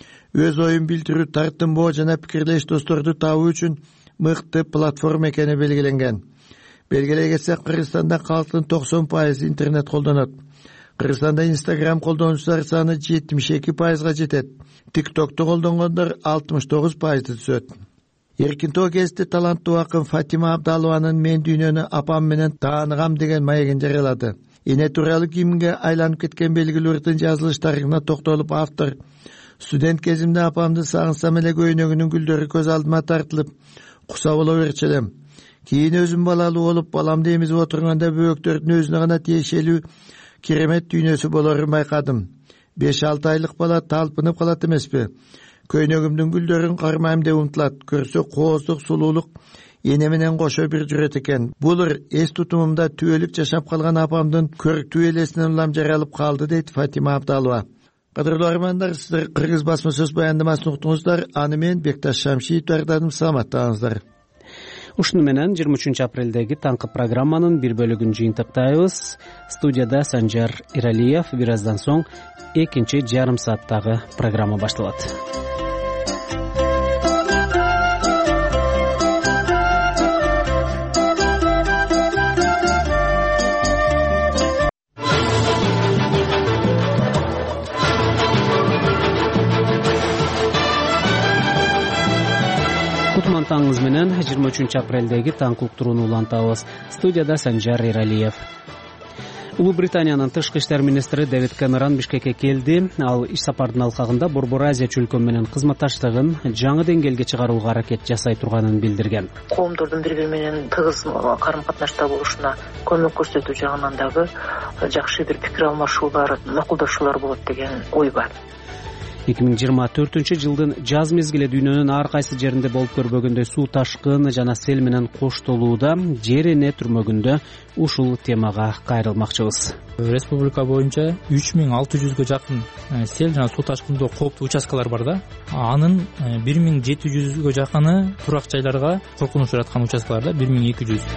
Өз оюн билдирүү, тартынбоо жана пикирлеш досторду табуу үчүн мыкты платформа экени белгиленген. Белгилей кетсек, Кыргызстанда калктын токсон пайызы интернет колдонот. Кыргызстанда Instagram колдонуучулар саны жетимиш эки пайызга жетет. TikTok'tu колдонгондор алтымыш тогуз пайызды түзөт. Эркинтоо кезде таланттуу акын Фатима Абдалованын "Мен дүйнөнү апам менен тааныгам" деген маегин жарыялады. Эне тууралуу кимге айланып кеткен белгилүүлөрдүн жазылыштарына токтолуп, автор "Студент кезимде апамды сагынсам эле көйнөгүнүн гүлдөрү көз алдыма тартылып, куса боло берчү элем. Кийин өзүм балалуу болуп, баламды эмизип отурганда бөөктөрдүн өзүнө гана тиешелүү керемет дүйнөсү болорун байкадым. беш алты айлык бала талпынып калат эмеспи? Көйнөгүмдүн гүлдөрүн кармайм деп умтулат. Көрсө кооздук, сулуулук эне менен кошо бир жүрөт экен. Булар эс тутумумда түбөлүк жашап калган апамдын көрктүү элесинен улам жаралып калды", дейт Фатима Абдалова. Кадырлуу армандар, сиздер Кыргыз басма сөз баяндамасын уктуңуздар. Аны мен Бекташ Шамшиев даярдадым. Саламаттаңыздар. ушуну менен жыйырма үчүнчү апрелдеги таңкы программанын бир бөлүгүн жыйынтыктайбыз. Студияда Санжар Иралиев. Бир аздан соң экинчи жарым сааттагы программа башталат. Кутман таңыңыз менен жыйырма үчүнчү апрелдеги таңкы уктурууну улантабыз. Студияда Санжар Иралиев. Улуу Британиянын тышкы иштер министри Дэвид Кэмерон Бишкекке келди. Ал иш сапардын алкагында Борбор Азия чөлкөмү менен кызматташтыгын жаңы деңгээлге чыгарууга аракет жасай турганын билдирген. Коомдордун бири бири менен тыгыз карым-катнашта болушуна көмөк көрсөтүү жагынан дагы жакшы бир пикир алмашуулар, макулдашуулар болот деген ой бар. эки миң жыйырма төртүнчү жылдын жаз мезгили дүйнөнүн ар кайсы жеринде болуп көрбөгөндөй суу ташкын жана сел менен коштолууда жер эне түрмөгүндө ушул темага кайрылмакчыбыз. Республика боюнча үч миң алты жүзгө жакын сел жана суу ташкындоо кооптуу участкалар бар да. Анын бир миң жети жүзгө жакыны турак жайларга коркунуч жараткан участкаларда бир миң эки жүз.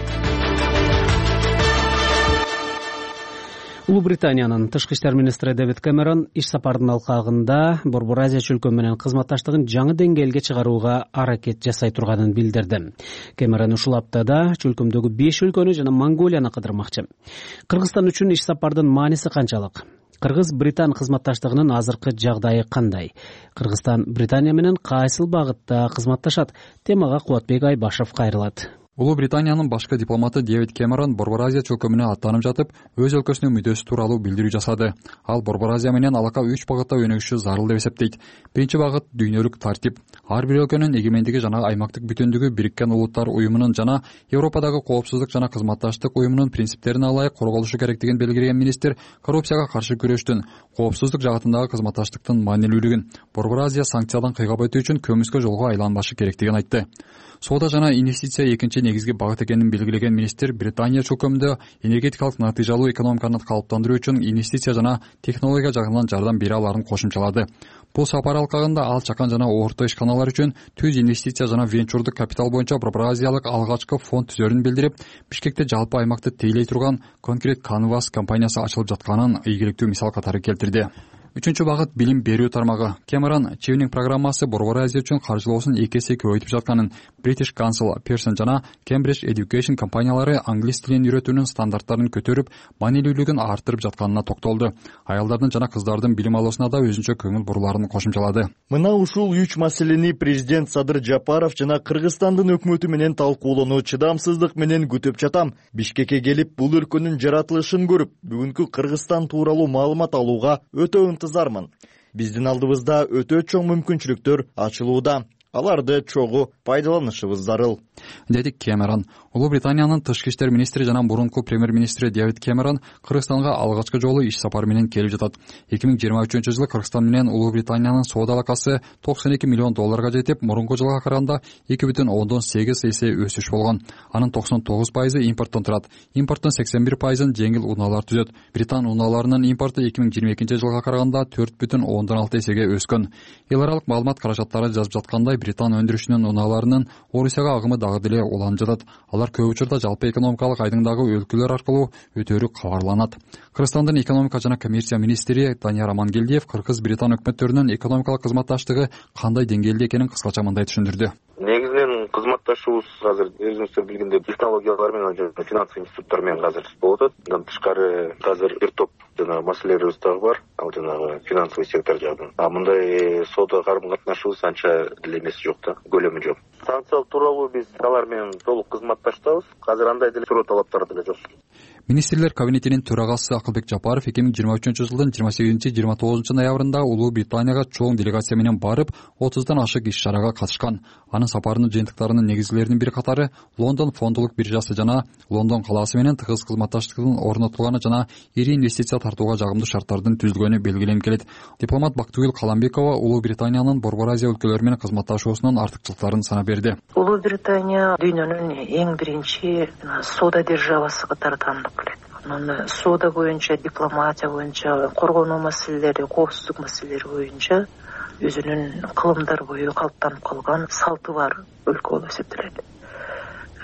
Улуу Британиянын тышкы иштер министри Дэвид Кэмерон иш сапардын алкагында Борбор Азия чөлкөмү менен кызматташтыгын жаңы деңгээлге чыгарууга аракет жасай турганын билдирди. Кэмерон ушул аптада чөлкөмдөгү беш өлкөнү жана Монголияны кыдырмакчы. Кыргызстан үчүн иш сапардын мааниси канчалык? Кыргыз-Британ кызматташтыгынын азыркы жагдайы кандай? Кыргызстан Британия менен кайсыл багытта кызматташат? Темага Кубатбек Айбашев кайрылат. Улуу Британиянын башкы дипломаты Дэвид Кэмерон Борбор Азия чөлкөмүнө аттанып жатып, өз өлкөсүнүн мүддөсү тууралуу билдирүү жасады. Ал Борбор Азия менен алака үч багытта өнүгүшү зарыл деп эсептейт. Биринчи багыт дүйнөлүк тартип. Ар бир өлкөнүн эгемендиги жана аймактык бүтүндүгү Бириккен Улуттар уюмунун жана Европадагы коопсуздук жана кызматташтык уюмунун принциптерине ылайык корголушу керектигин белгилеген министр коррупцияга каршы күрөштүн, коопсуздук жагатындагы кызматташтыктын маанилүүлүгүн, Борбор Азия санкциядан кыйгап өтүү үчүн көмүскө жолго айланбашы керектигин айтты. Соода жана инвестиция экинчи негизги багыт экенин белгилеген министр Британия чөлкөмүндө энергетикалык натыйжалуу экономиканы калыптандыруу үчүн инвестиция жана технология жагынан жардам бере аларын кошумчалады. Бул сапар алкагында ал чакан жана орто ишканалар үчүн түз инвестиция жана венчурдук капитал боюнча Борбор Азиялык алгачкы фонд түзөрүн билдирип, Бишкекте жалпы аймакты тейлей турган Concrete Canvas компаниясы ачылып жатканын ийгиликтүү мисал катары келтирди. Үчүнчү багыт билим берүү тармагы. Кэмерон Чивнинг программасы Борбор Азия үчүн каржылоосун эки эсе көбөйтүп жатканын, British Council, Pearson жана Cambridge Education компаниялары англис тилин үйрөтүүнүн стандарттарын көтөрүп, маанилүүлүгүн арттырып жатканына токтолду. Аялдардын жана кыздардын билим алуусуна да өзүнчө көңүл бурууларын кошумчалады. Мына ушул үч маселени президент Садыр Жапаров жана Кыргызстандын өкмөтү менен талкуулоону чыдамсыздык менен күтүп жатам. Бишкекке келип, бул өлкөнүн жаратылышын көрүп, бүгүнкү Кыргызстан тууралуу маалымат алууга өтө ынтызармын. Биздин алдыбызда өтө чоң мүмкүнчүлүктөр ачылууда. Аларды чогуу пайдаланышыбыз зарыл, деди Кэмерон. Улуу Британиянын тышкы иштер министри жана мурунку премьер-министри Дэвид Кэмерон Кыргызстанга алгачкы жолу иш сапары менен келип жатат. эки миң жыйырма үчүнчү жылы Кыргызстан менен Улуу Британиянын соода алакасы токсон эки миллион долларга жетип, мурунку жылга караганда эки бүтүн ондон сегиз эсе өсүш болгон. Анын токсон тогуз пайызы импорттон турат. Импорттун сексен бир пайызын жеңил унаалар түзөт. Британ унааларынын импорту эки миң жыйырма экинчи жылга караганда төрт бүтүн ондон алты эсеге өскөн. Эл аралык маалымат каражаттары жазып жаткандай, Британ өндүрүшүнүн унааларынын Орусияга агымы дагы деле уланып жатат. Алар көп учурда жалпы экономикалык айдыңдагы өлкөлөр аркылуу өтөрү кабарланат. Кыргызстандын экономика жана коммерция министри Данияр Амангелдиев Кыргыз-Британ өкмөттөрүнүн экономикалык кызматташтыгы кандай деңгээлде экенин кыскача мындай түшүндүрдү. Негизинен кызматташуубуз азыр өзүңүздөр билгендей технологиялар менен жана финанс институттар менен азыр болуп атат. Андан тышкары азыр бир топ жана маселелерибиз дагы бар. Ал жанагы финансовый сектор жагынан. А мындай соода карым-катнашыбыз анча деле эмеси жок да, көлөмү жок. Санкциялык тууралуу биз алар менен толук кызматташтабыз. Азыр андай деле суроо талаптар деле жок. Министрлер кабинетинин төрагасы Акылбек Жапаров эки миң жыйырма үчүнчү жылдын жыйырма сегизинчи жыйырма тогузунчу ноябрында Улуу Британияга чоң делегация менен барып, отуздан ашык иш-чарага катышкан. Анын сапарынын жыйынтыктарынын негизгилеринин бир катары Лондон фондулук биржасы жана Лондон калаасы менен тыгыз кызматташтыктын орнотулганы жана ири инвестиция тартууга жагымдуу шарттардын түзүлгөнү белгиленип келет. Дипломат Бактыгүл Каламбекова Улуу Британиянын Борбор Азия өлкөлөрү менен кызматташуусунун артыкчылыктарын санап берди. Улуу Британия дүйнөнүн эң биринчи соода державасы катары таанылып келет. Анан соода боюнча, дипломатия боюнча, коргонуу маселелери, коопсуздук маселелери боюнча өзүнүн кылымдар бою калыптанып калган салты бар өлкө болуп эсептелет.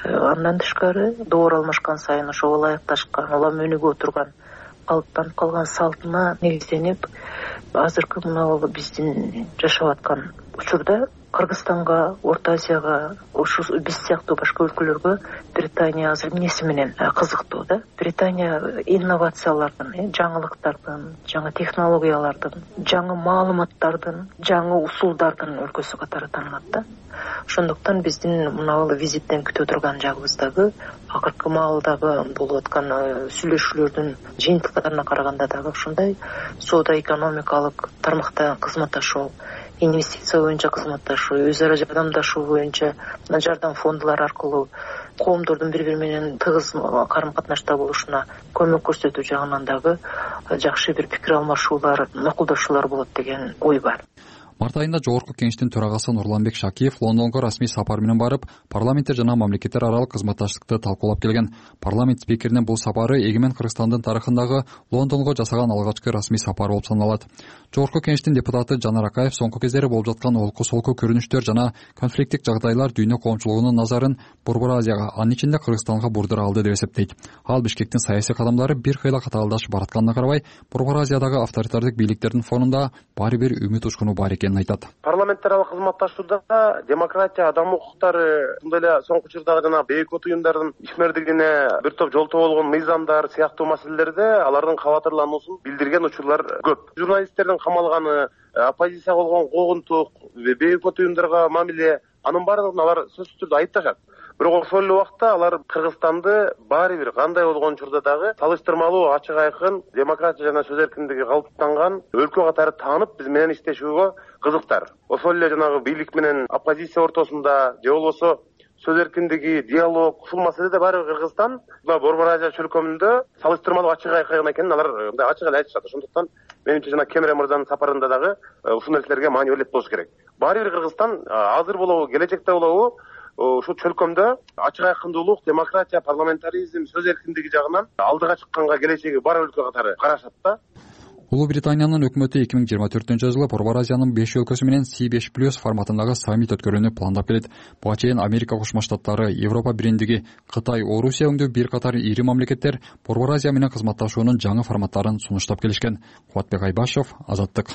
Андан тышкары доор алмашкан сайын ошого ылайыкташкан, улам өнүгүп отурган калыптанып калган салтына негизденип азыркы мына биздин жашап аткан учурда Кыргызстанга, Орто Азияга, ушу биз сыяктуу башка өлкөлөргө Британия азыр эмнеси менен кызыктуу да. Британия инновациялардын, жаңылыктардын, жаңы технологиялардын, жаңы маалыматтардын, жаңы усулдардын өлкөсү катары таанылат да. Ошондуктан биздин мына визиттен күтө турган жагыбыздагы акыркы маалдагы болуп аткан сүйлөшүүлөрдүн жыйынтыктарына караганда дагы ушундай соода экономикалык тармакта кызматташуу, инвестиция боюнча кызматташуу, өз ара жардамдашуу боюнча жардам фондулары аркылуу коомдордун бири бири менен тыгыз карым катнашта болушуна көмөк көрсөтүү жагынан дагы жакшы бир пикир алмашуулар, макулдашуулар болот деген ой бар. Март айында Жогорку Кеңештин төрагасы Нурланбек Шакиев Лондонго расмий сапар менен барып, парламентте жана мамлекеттер аралык кызматташтыкты талкуулап келген. Парламент спикеринин бул сапары эгемен Кыргызстандын тарыхындагы Лондонго жасаган алгачкы расмий сапар болуп саналат. Жогорку Кеңештин депутаты Жанар Акаев соңку кездери болуп жаткан олку-солку көрүнүштөр жана конфликттик жагдайлар дүйнө коомчулугунун назарын Борбор Азияга, анын ичинде Кыргызстанга бурдура алды деп эсептейт. Ал Бишкектин саясий кадамдары бир кыйла катаалдашып баратканына карабай, Борбор Азиядагы авторитардык бийликтердин фонунда баары бир үмүт учкуну бар экенин айтат. Парламенттер аралык кызматташууда демократия, адам укуктары, ошондой эле соңку учурдагы жана бейкот уюмдардын ишмердигине бир топ жолтоо болгон мыйзамдар сыяктуу маселелерде алардын кабатырлануусун билдирген учурлар көп. Журналисттердин камалганы, оппозиция болгон куугунтук, бейкот уюмдарга мамиле, анын баардыгын алар сөзсүз түрдө айыпташат. Бирок ошол эле убакта алар Кыргызстанды баары бир кандай болгон учурда дагы салыштырмалуу ачык айкын демократия жана сөз эркиндиги калыптанган өлкө катары таанып биз менен иштешүүгө кызыктар. Ошол эле жанагы бийлик менен оппозиция ортосунда же болбосо сөз эркиндиги, диалог, ушул маселеде баары бир Кыргызстан Борбор Азия чөлкөмүндө салыштырмалуу ачык айкын экенин алар мындай ачык эле айтышат. Ошондуктан менимче жана Кемерен мырзанын сапарында дагы ушул нерселерге маани берилет болуш керек. Баары бир Кыргызстан азыр болобу, келечекте болобу ушул чөлкөмдө ачык айкындуулук, демократия, парламентаризм, сөз эркиндиги жагынан алдыга чыкканга келечеги бар өлкө катары карашат да. Улуу Британиянын өкмөтү эки миң жыйырма төртүнчү жылы Борбор Азиянын беш өлкөсү менен Си беш плюс форматындагы саммит өткөрүүнү пландап келет. Буга чейин Америка Кошмо Штаттары, Европа бириндиги, Кытай, Орусия өңдүү бир катар ири мамлекеттер Борбор Азия менен кызматташуунун жаңы форматтарын сунуштап келишкен. Кубатбек Айбашев, Азаттык.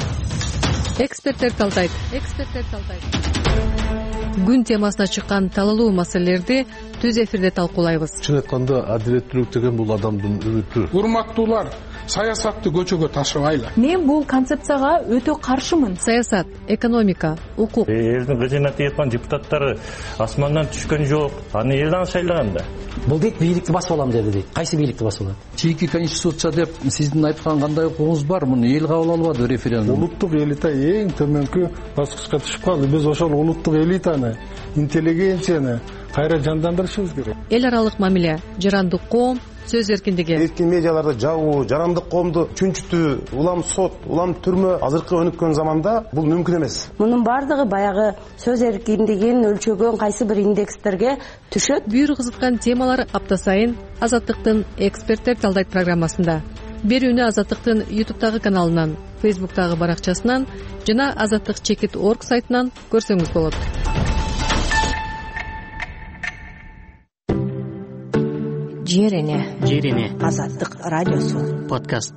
Эксперттер талдайт. Эксперттер талдайт. Күн темасына чыккан талалуу маселелерди түз эфирде талкуулайбыз. Чын айтканда, адилеттүүлүк деген бул адамдын үмүтү. Урматтуулар, саясатты көчөгө ташыбайлы. Мен бул концепцияга өтө каршымын. Саясат, экономика, укук. Элдин кызына тиепкан депутаттары асмандан түшкөн жок. Аны эл аны шайлаган да. Бул дейт бийликти басып алам деди дейт. Кайсы бийликти басып алат? Чийки конституция деп сиздин айткан кандай укугуңуз бар? Муну эл кабыл албады референдум. Улуттук элита эң төмөнкү баскычка түшүп калды. Биз ошол улуттук элитаны, интеллигенцияны кайра жандандырышыбыз керек. Эл аралык мамиле, жарандык коом, сөз эркиндиги. Эркин медиаларды жабуу, жарандык коомду чүнчүтүү, улам сот, улам түрмө азыркы өнүккөн заманда бул мүмкүн эмес. Мунун бардыгы баягы сөз эркиндигин өлчөгөн кайсы бир индекстерге түшөт. Бүйүр кызыткан темалар апта сайын Азаттыктын эксперттер талдайт программасында. Берүүнү Азаттыктын ютубтагы каналынан, фейсбуктагы баракчасынан жана азаттык чекит точка орг сайтынан көрсөңүз болот. Жерене. Жерене. Азаттык радиосу. Подкаст.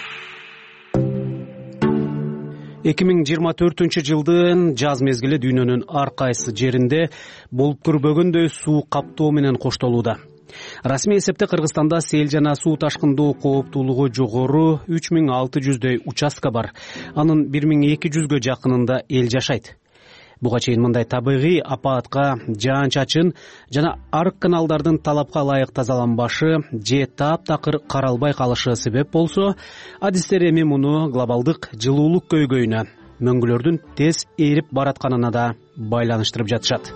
эки миң жыйырма төртүнчү жылдын жаз мезгили дүйнөнүн ар кайсы жеринде болуп көрбөгөндөй суу каптоо менен коштолууда. Расмий эсепте Кыргызстанда сел жана суу ташкындоо кооптуулугу жогору үч миң алты жүздөй участка бар. Анын бир миң эки жүзгө жакынында эл жашайт. Буга чейин мындай табигый апаатка жаан-чачын жана арык каналдардын талапка ылайык тазаланбашы же таптакыр каралбай калышы себеп болсо, адистер эми муну глобалдык жылуулук көйгөйүнө, мөңгүлөрдүн тез ээрип баратканына да байланыштырып жатышат.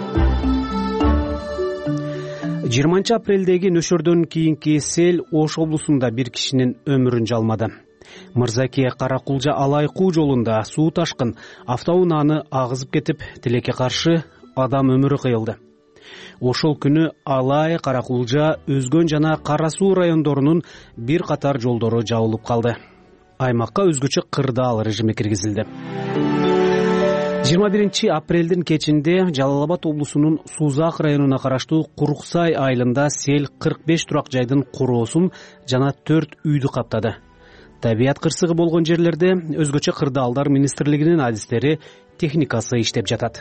жыйырманчы апрелдеги нөшөрдөн кийинки сел Ош облусунда бир кишинин өмүрүн жалмады. Мырзаке Каракулжа Алайкуу жолунда суу ташкын автоунааны агызып кетип, тилекке каршы адам өмүрү кыйылды. Ошол күнү Алай, Каракулжа, Өзгөн жана Кара суу райондорунун бир катар жолдору жабылып калды. Аймакка өзгөчө кырдаал режими киргизилди. жыйырма биринчи апрелдин кечинде Жалал Абад облусунун Сузак районуна караштуу Куруксай айылында сел кырк беш турак жайдын короосун жана төрт үйдү каптады. Табият кырсыгы болгон жерлерде өзгөчө кырдаалдар министрлигинин адистери, техникасы иштеп жатат.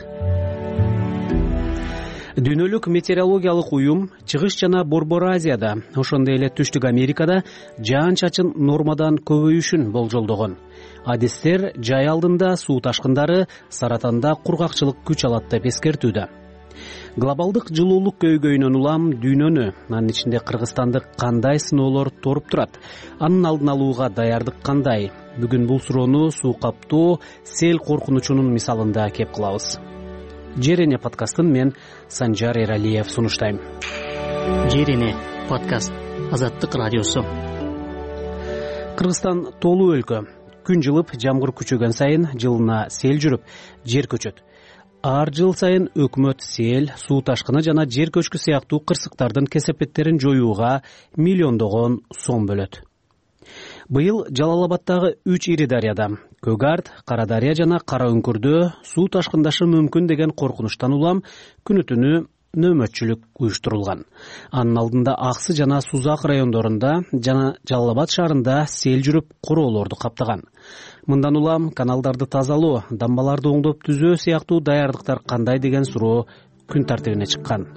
Дүйнөлүк метеорологиялык уюм Чыгыш жана Борбор Азияда, ошондой эле Түштүк Америкада жаан-чачын нормадан көбөйүшүн болжолдогон. Адистер жай алдында суу ташкындары, Саратанда кургакчылык күч алат деп эскертүүдө. Глобалдык жылуулук көйгөйүнөн улам дүйнөнү, анын ичинде Кыргызстанды кандай сыноолор торуп турат? Анын алдын алууга даярдык кандай? Бүгүн бул суроону суу каптоо, сел коркунучунун мисалында кеп кылабыз. Жерене подкастын мен Санжар Эралиев сунуштайм. Жерене подкаст, Азаттык радиосу. Кыргызстан тоолуу өлкө. Күн жылып, жамгыр күчөгөн сайын жылына сел жүрүп, жер көчөт. Ар жыл сайын өкмөт сел, суу ташкыны жана жер көчкү сыяктуу кырсыктардын кесепеттерин жоюуга миллиондогон сом бөлөт. Быйыл Жалал Абадтагы үч ири дарыяда Көк Арт, Кара дарыя жана Кара Үңкүрдө суу ташкындашы мүмкүн деген коркунучтан улам күнү-түнү нөөмөтчүлүк уюштурулган. Анын алдында Аксы жана Сузак райондорунда жана Жалал Абад шаарында сел жүрүп, короолорду каптаган. Мындан улам каналдарды тазалоо, дамбаларды оңдоп түзөө сыяктуу даярдыктар кандай деген суроо күн тартибине чыккан.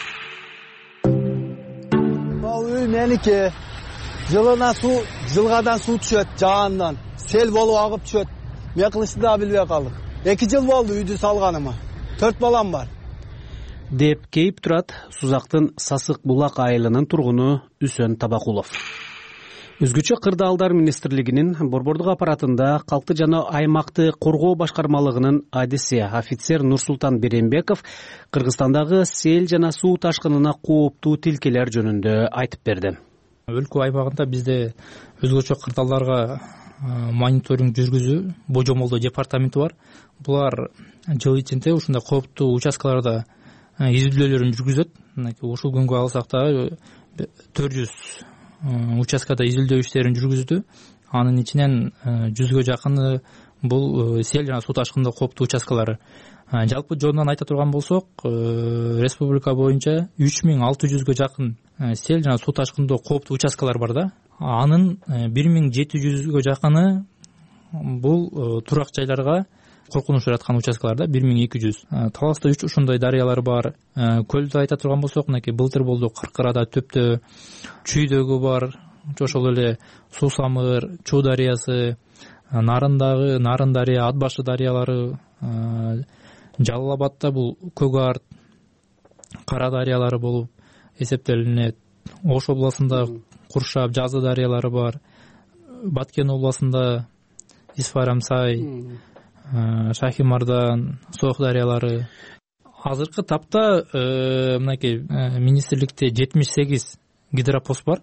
Бул үй меники. Жылына суу, жылгадан суу түшөт жаандан. Сел болуп агып түшөт. Мен кылышты да билбей калдым. эки жыл болду үйдү салганыма. төрт балам бар. Деп кейип турат Сузактын Сасык Булак айылынын тургуну Үсөн Табакулов. Өзгөчө кырдаалдар министрлигинин борбордук аппаратында калкты жана аймакты коргоо башкармалыгынын адиси офицер Нурсултан Беренбеков Кыргызстандагы сел жана суу ташкынына кооптуу тилкелер жөнүндө айтып берди. Өлкө аймагында бизде өзгөчө кырдаалдарга мониторинг жүргүзүү божомолдоо департаменти бар. Булар жыл ичинде ушундай кооптуу участкаларда изилдөөлөрүн жүргүзөт. Ушул күнгө алсак дагы төрт жүз участкада изилдөө иштерин жүргүздү. Анын ичинен жүзгө жакыны бул сел жана суу ташкынында кооптуу участкалары. Жалпы жонунан айта турган болсок, республика боюнча үч миң алты жүзгө жакын сел жана суу ташкындоо кооптуу участкалар бар да. Анын бир миң жети жүзгө жакыны бул турак жайларга коркунуч жараткан участкаларда бир миң эки жүз. Таласта үч ушундай дарыялар бар. Көлдү айта турган болсок, мынакей былтыр болду Кыркырада, Төптө, Чүйдөгү бар. Ошол эле Суу Самыр, Чуу дарыясы, Нарындагы Нарын дарыя, Ат башы дарыялары, Жалал Абадта бул Көк Арт, Кара дарыялары болуп эсептелинет. Ош областында Куршап, Жазы дарыялары бар. Баткен областында Исфарамсай, Шахимардан, Соох дарыялары. Азыркы тапта мынакей министрликте жетимиш сегиз гидропост бар.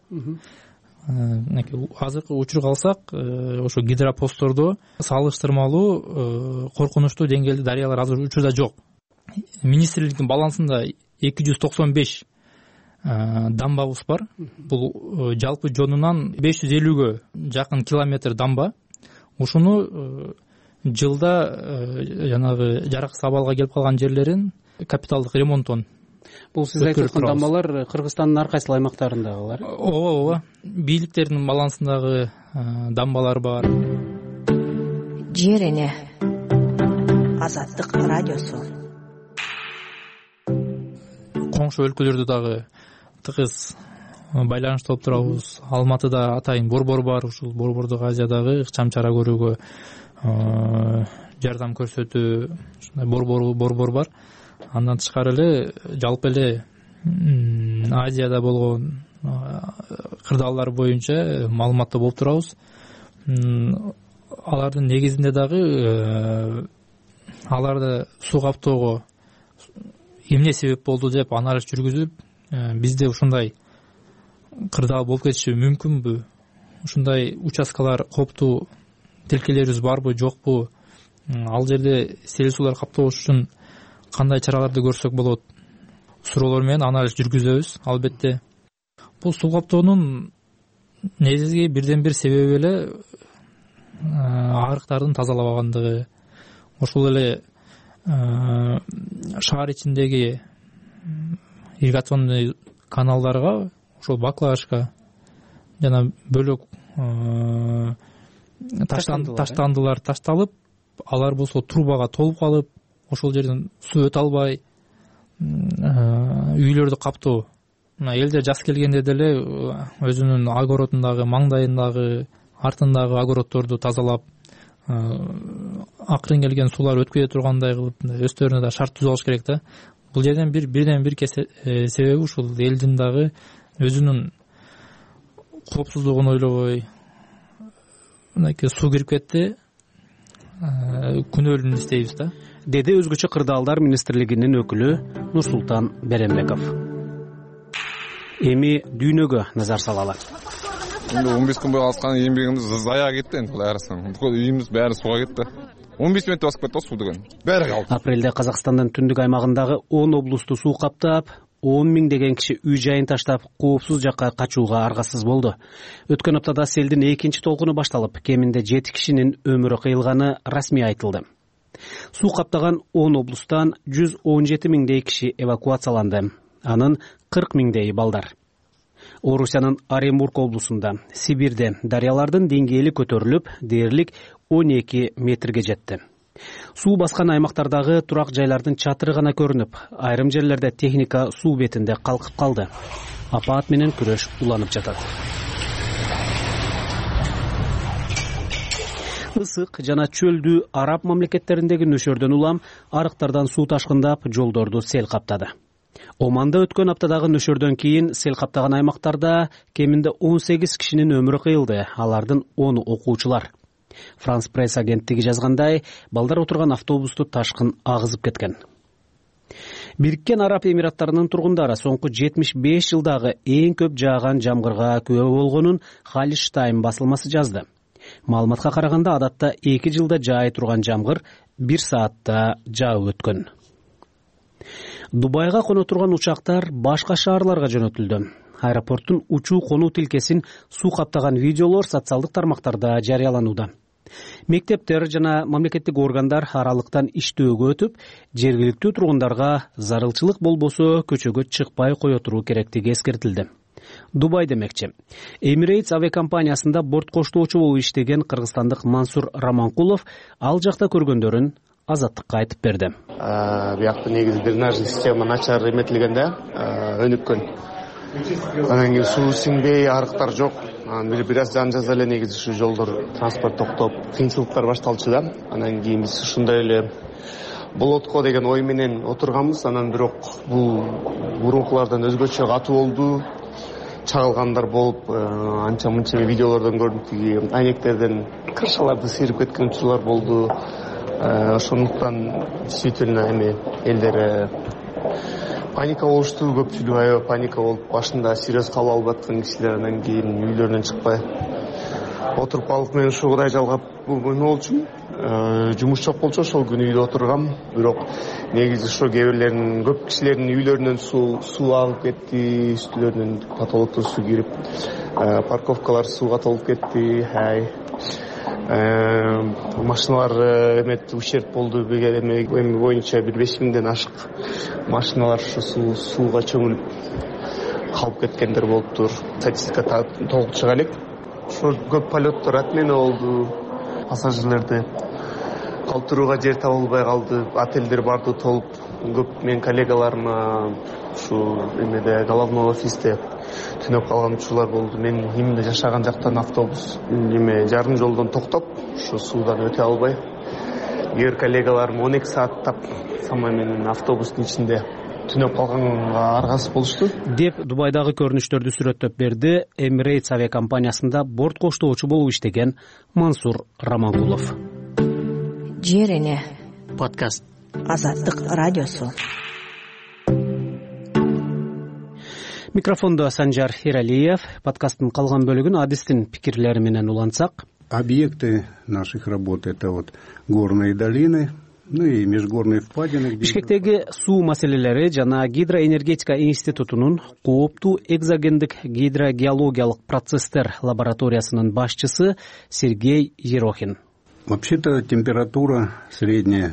Азыркы учурга алсак, ошо гидропосттордо салыштырмалуу коркунучтуу деңгээлде дарыялар азыр учурда жок. Министрликтин балансында эки жүз токсон беш дамбабыз бар. Бул жалпы жонунан беш жүз элүүгө жакын километр дамба. Ушуну жылда жанагы жараксыз абалга келип калган жерлерин капиталдык ремонттон. Бул сиз айтып аткан дамбалар Кыргызстандын ар кайсы аймактарындагылар? Ооба, ооба. Бийликтердин балансындагы дамбалар бар. Жерене Азаттык радиосу. Коңшу өлкөлөрдө дагы тыгыз байланышта болуп турабыз. Алматыда атайын борбор бар. Ушул борбордук Азиядагы ыкчам чара көрүүгө жардам көрсөтүү борбор борбор бар. Андан тышкары эле жалпы эле Азияда болгон кырдаалдар боюнча маалыматта болуп турабыз. Алардын негизинде дагы аларды суу каптоого эмне себеп болду деп анализ жүргүзүп, бизде ушундай кырдаал болуп кетиши мүмкүнбү? Ушундай участкалар кооптуу тилкелерибиз барбы, жокпу? Ал жерде сел суулар каптабош үчүн кандай чараларды көрсөк болот? Суроолор менен анализ жүргүзөбүз. Албетте бул суу каптоонун негизги бирден бир себеби эле арыктардын тазалабагандыгы. Ошол эле шаар ичиндеги ирригационный каналдарга ошол баклагачка жана бөлөк таштандылар ташталып, алар болсо трубага толуп калып, ошол жерден суу өтө албай үйлөрдү каптоо. Мына элдер жаз келгенде деле өзүнүн огородундагы, маңдайындагы, артындагы огороддорду тазалап, акырын келген суулар өткөй тургандай кылып өздөрүнө да шарт түзүп алыш керек да. Бул жерден бир бирден бир себеби ушул элдин дагы өзүнүн коопсуздугун ойлобой, мынакей суу кирип кетти, күнөөлүүнү издейбиз да, деди Өзгөчө кырдаалдар министрлигинин өкүлү Нурсултан Беренбеков. Эми дүйнөгө назар салалы. он беш күн бою алышкан эмгегибиз зая кетти энди, кудай арасынан. Бүкүл үйүбүз баары сууга кетти. он беш мүнөттө басып кетти суу деген. Баары калды. Апрелде Казакстандын түндүк аймагындагы он облусту суу каптап, он миңдеген киши үй жайын таштап, коопсуз жакка качууга аргасыз болду. Өткөн аптада селдин экинчи толкуну башталып, кеминде жети кишинин өмүрү кыйылганы расмий айтылды. Суу каптаган он облустан жүз он жети миңдей киши эвакуацияланды. Анын кырк миңдейи балдар. Орусиянын Оренбург облусунда, Сибирде дарыялардын деңгээли көтөрүлүп, дээрлик он эки метрге жетти. Суу баскан аймактардагы турак жайлардын чатыры гана көрүнүп, айрым жерлерде техника суу бетинде калкып калды. Апаат менен күрөш уланып жатат. Ысык жана чөлдүү араб мамлекеттериндеги нөшөрдөн улам арыктардан суу ташкындап, жолдорду сел каптады. Оманда өткөн аптадагы нөшөрдөн кийин сел каптаган аймактарда кеминде он сегиз кишинин өмүрү кыйылды, алардын оны окуучулар. Франс пресс агенттиги жазгандай, балдар отурган автобусту ташкын агызып кеткен. Бириккен Араб Эмираттарынын тургундары соңку жетимиш беш жылдагы эң көп жааган жамгырга күбө болгонун Халиш Тайм басылмасы жазды. Маалыматка караганда, адатта эки жылда жаай турган жамгыр бир саатта жаап өткөн. Дубайга коно турган учактар башка шаарларга жөнөтүлдү. Аэропорттун учуу конуу тилкесин суу каптаган видеолор социалдык тармактарда жарыяланууда. Мектептер жана мамлекеттик органдар аралыктан иштөөгө өтүп, жергиликтүү тургундарга зарылчылык болбосо көчөгө чыкпай кое туруу керектиги эскертилди. Дубай демекчи. Emirates авиакомпаниясында борт коштоочу болуп иштеген кыргызстандык Мансур Раманкулов ал жакта көргөндөрүн Азаттыкка айтып берди. Биякта негизи дренажный система начар эметилген да, өнүккөн. Анан кийин суу сиңбей, арыктар жок. Анан бир аз жан жаза эле негизи ушу жолдор транспорт токтоп, кыйынчылыктар башталчу да. Анан кийин биз ушундай эле болот го деген ой менен отурганбыз. Анан бирок бул мурункулардан өзгөчө катуу болду. Чагылгандар болуп, анча мынча видеолордон көрдүк, тиги айнектерден крышаларды сыйрып кеткен учурлар болду. Ошондуктан действительно эми элдер паника болушту, көпчүлүк аябай паника болуп, башында серьез кабыл алып аткан кишилер анан кийин үйлөрүнөн чыкпай отуруп калып, мен ушул кудай жалгап эме болчумун. Жумуш жок болчу, ошол күнү үйдө отургам. Бирок негизи ошо кээ бирлеринин, көп кишилердин үйлөрүнөн суу суу агып кетти, үстүлөрүнөн потолоктон суу кирип, парковкалар сууга толуп кетти. Ай машиналар эмет ущерб болду. Эми боюнча бир беш миңден ашык машиналар ушу сууга чөмүлүп калып кеткендер болуптур. Статистика толук чыга элек. Ошо көп полеттор отмена болду. Пассажирлерди калтырууга жер табылбай калды. Отелдер барды толуп. Көп мен коллегаларыма ушу эмеде головной офисте түнөп калган учурлар болду. Мен именно жашаган жактан автобус эме жарым жолдон токтоп, ушу суудан өтө албай, эгер коллегаларым он эки сааттап самай менен автобустун ичинде түнөп калганга аргасыз болушту деп Дубайдагы көрүнүштөрдү сүрөттөп берди Emirates авиакомпаниясында борт коштоочу болуп иштеген Мансур Раманкулов. Жер эне подкаст. Азаттык радиосу. Микрофондо Санжар Иралиев. Подкасттын калган бөлүгүн Адистин пикирлери менен улантсак. Объекты наших работ — это вот горные долины, ну и межгорные впадины. Бишкектеги суу маселелери жана Гидроэнергетика институтунун кооптуу экзогендик гидрогеологиялык процесстер лабораториясынын башчысы Сергей Ерохин. Вообще-то температура средняя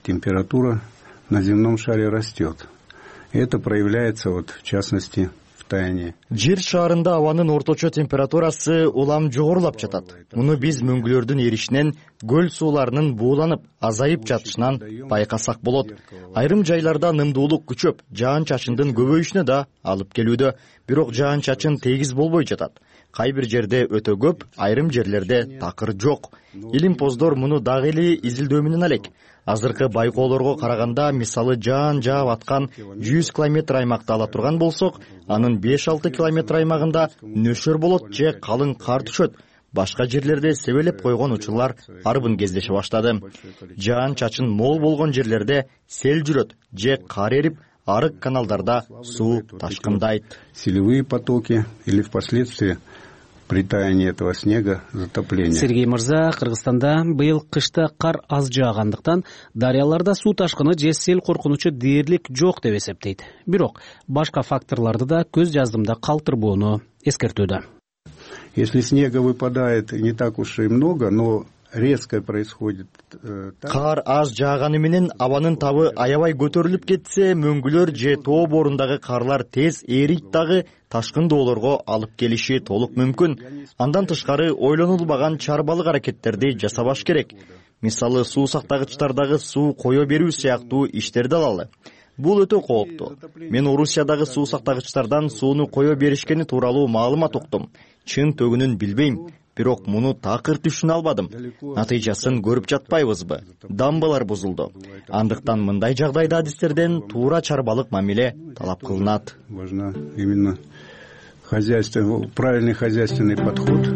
температура на земном шаре растет. Это проявляется, вот, в частности, в таянии. Жер шарында абанын орточо температурасы улам жогорулап жатат. Муну биз мөңгүлөрдүн эришинен, көл сууларынын бууланып, азайып жатышынан байкасак болот. Айрым жайларда нымдуулук күчөп, жаан-чачындын көбөйүшүнө да алып келүүдө. Бирок жаан-чачын тегиз болбой жатат. Кай бир жерде өтө көп, айрым жерлерде такыр жок. Илимпоздор муну дагы эле изилдөө менен алек. Азыркы байкоолорго караганда, мисалы жаан жаап аткан жүз километр аймакты ала турган болсок, анын беш алты километр аймагында нөшөр болот же калың кар түшөт. Башка жерлерде себелеп койгон учурлар арбын кездеше баштады. Жаан-чачын мол болгон жерлерде сел жүрөт же кар эрип, арык каналдарда суу ташкындайт. Селевые потоки или впоследствии при таянии этого снега затопление. Сергей мырза, Кыргызстанда быйыл кышта кар аз жаагандыктан дарыяларда суу ташкыны же сел коркунучу дээрлик жок деп эсептейт. Бирок башка факторлорду да көз жаздымда калтырбоону эскертүүдө. Если снега выпадает не так уж и много, но резко происходит. Кар аз жааганы менен абанын табы аябай көтөрүлүп кетсе, мөңгүлөр же тоо борундагы карлар тез эрийт дагы ташкынdoолорго алып келиши толук мүмкүн. Андан тышкары ойлонулбаган чарбалык аракеттерди жасабаш керек. Мисалы, суу сактагычтардагы суу кое берүү сыяктуу иштерди алалы. Бул өтө кооптуу. Мен Орусиядагы суу сактагычтардан сууну кое беришкени тууралуу маалымат уктум. Чын төгүнүн билбейм. Бирок муну такыр түшүнө албадым. Натыйжасын көрүп жатпайбызбы? Дамбалар бузулду. Андыктан мындай жагдайда адистерден туура чарбалык мамиле талап кылынат. Важно именно хозяйственный, правильный хозяйственный подход.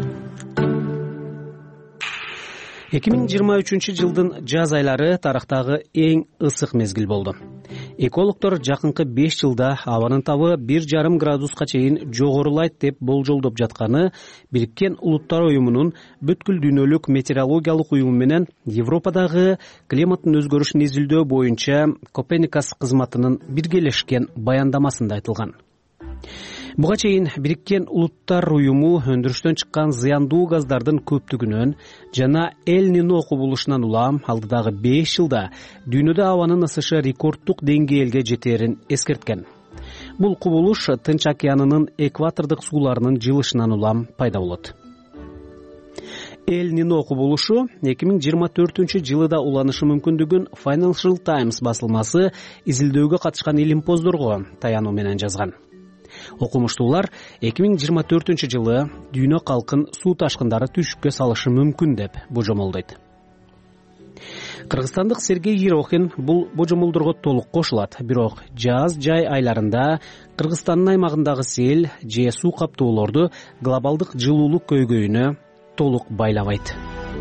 эки миң жыйырма үчүнчү жылдын жаз айлары тарыхтагы эң ысык мезгил болду. Экологдор жакынкы беш жылда абанын табы бир жарым градуска чейин жогорулайт деп болжолдоп жатканы Бириккен Улуттар уюмунун бүткүл дүйнөлүк метеорологиялык уюму менен Европадагы климаттын өзгөрүшүн изилдөө боюнча Коперникус кызматынын биргелешкен баяндамасында айтылган. Буга чейин Бириккен Улуттар уюму өндүрүштөн чыккан зыяндуу газдардын көптүгүнөн жана Эль Нино кубулушунан улам алдыдагы беш жылда дүйнөдө абанын ысышы рекорддук деңгээлге жетерин эскерткен. Бул кубулуш Тынч океанынын экватордук сууларынын жылышынан улам пайда болот. Эль Нино кубулушу эки миң жыйырма төртүнчү жылы да уланышы мүмкүндүгүн Financial Times басылмасы изилдөөгө катышкан илимпоздорго таянуу менен жазган. Окумуштуулар эки миң жыйырма төртүнчү жылы дүйнө калкын суу ташкындары түшүккө салышы мүмкүн деп божомолдойт. Кыргызстандык Сергей Ерохин бул божомолдорго толук кошулат, бирок жаз жай айларында Кыргызстандын аймагындагы сел же суу каптоолорду глобалдык жылуулук көйгөйүнө толук байлабайт.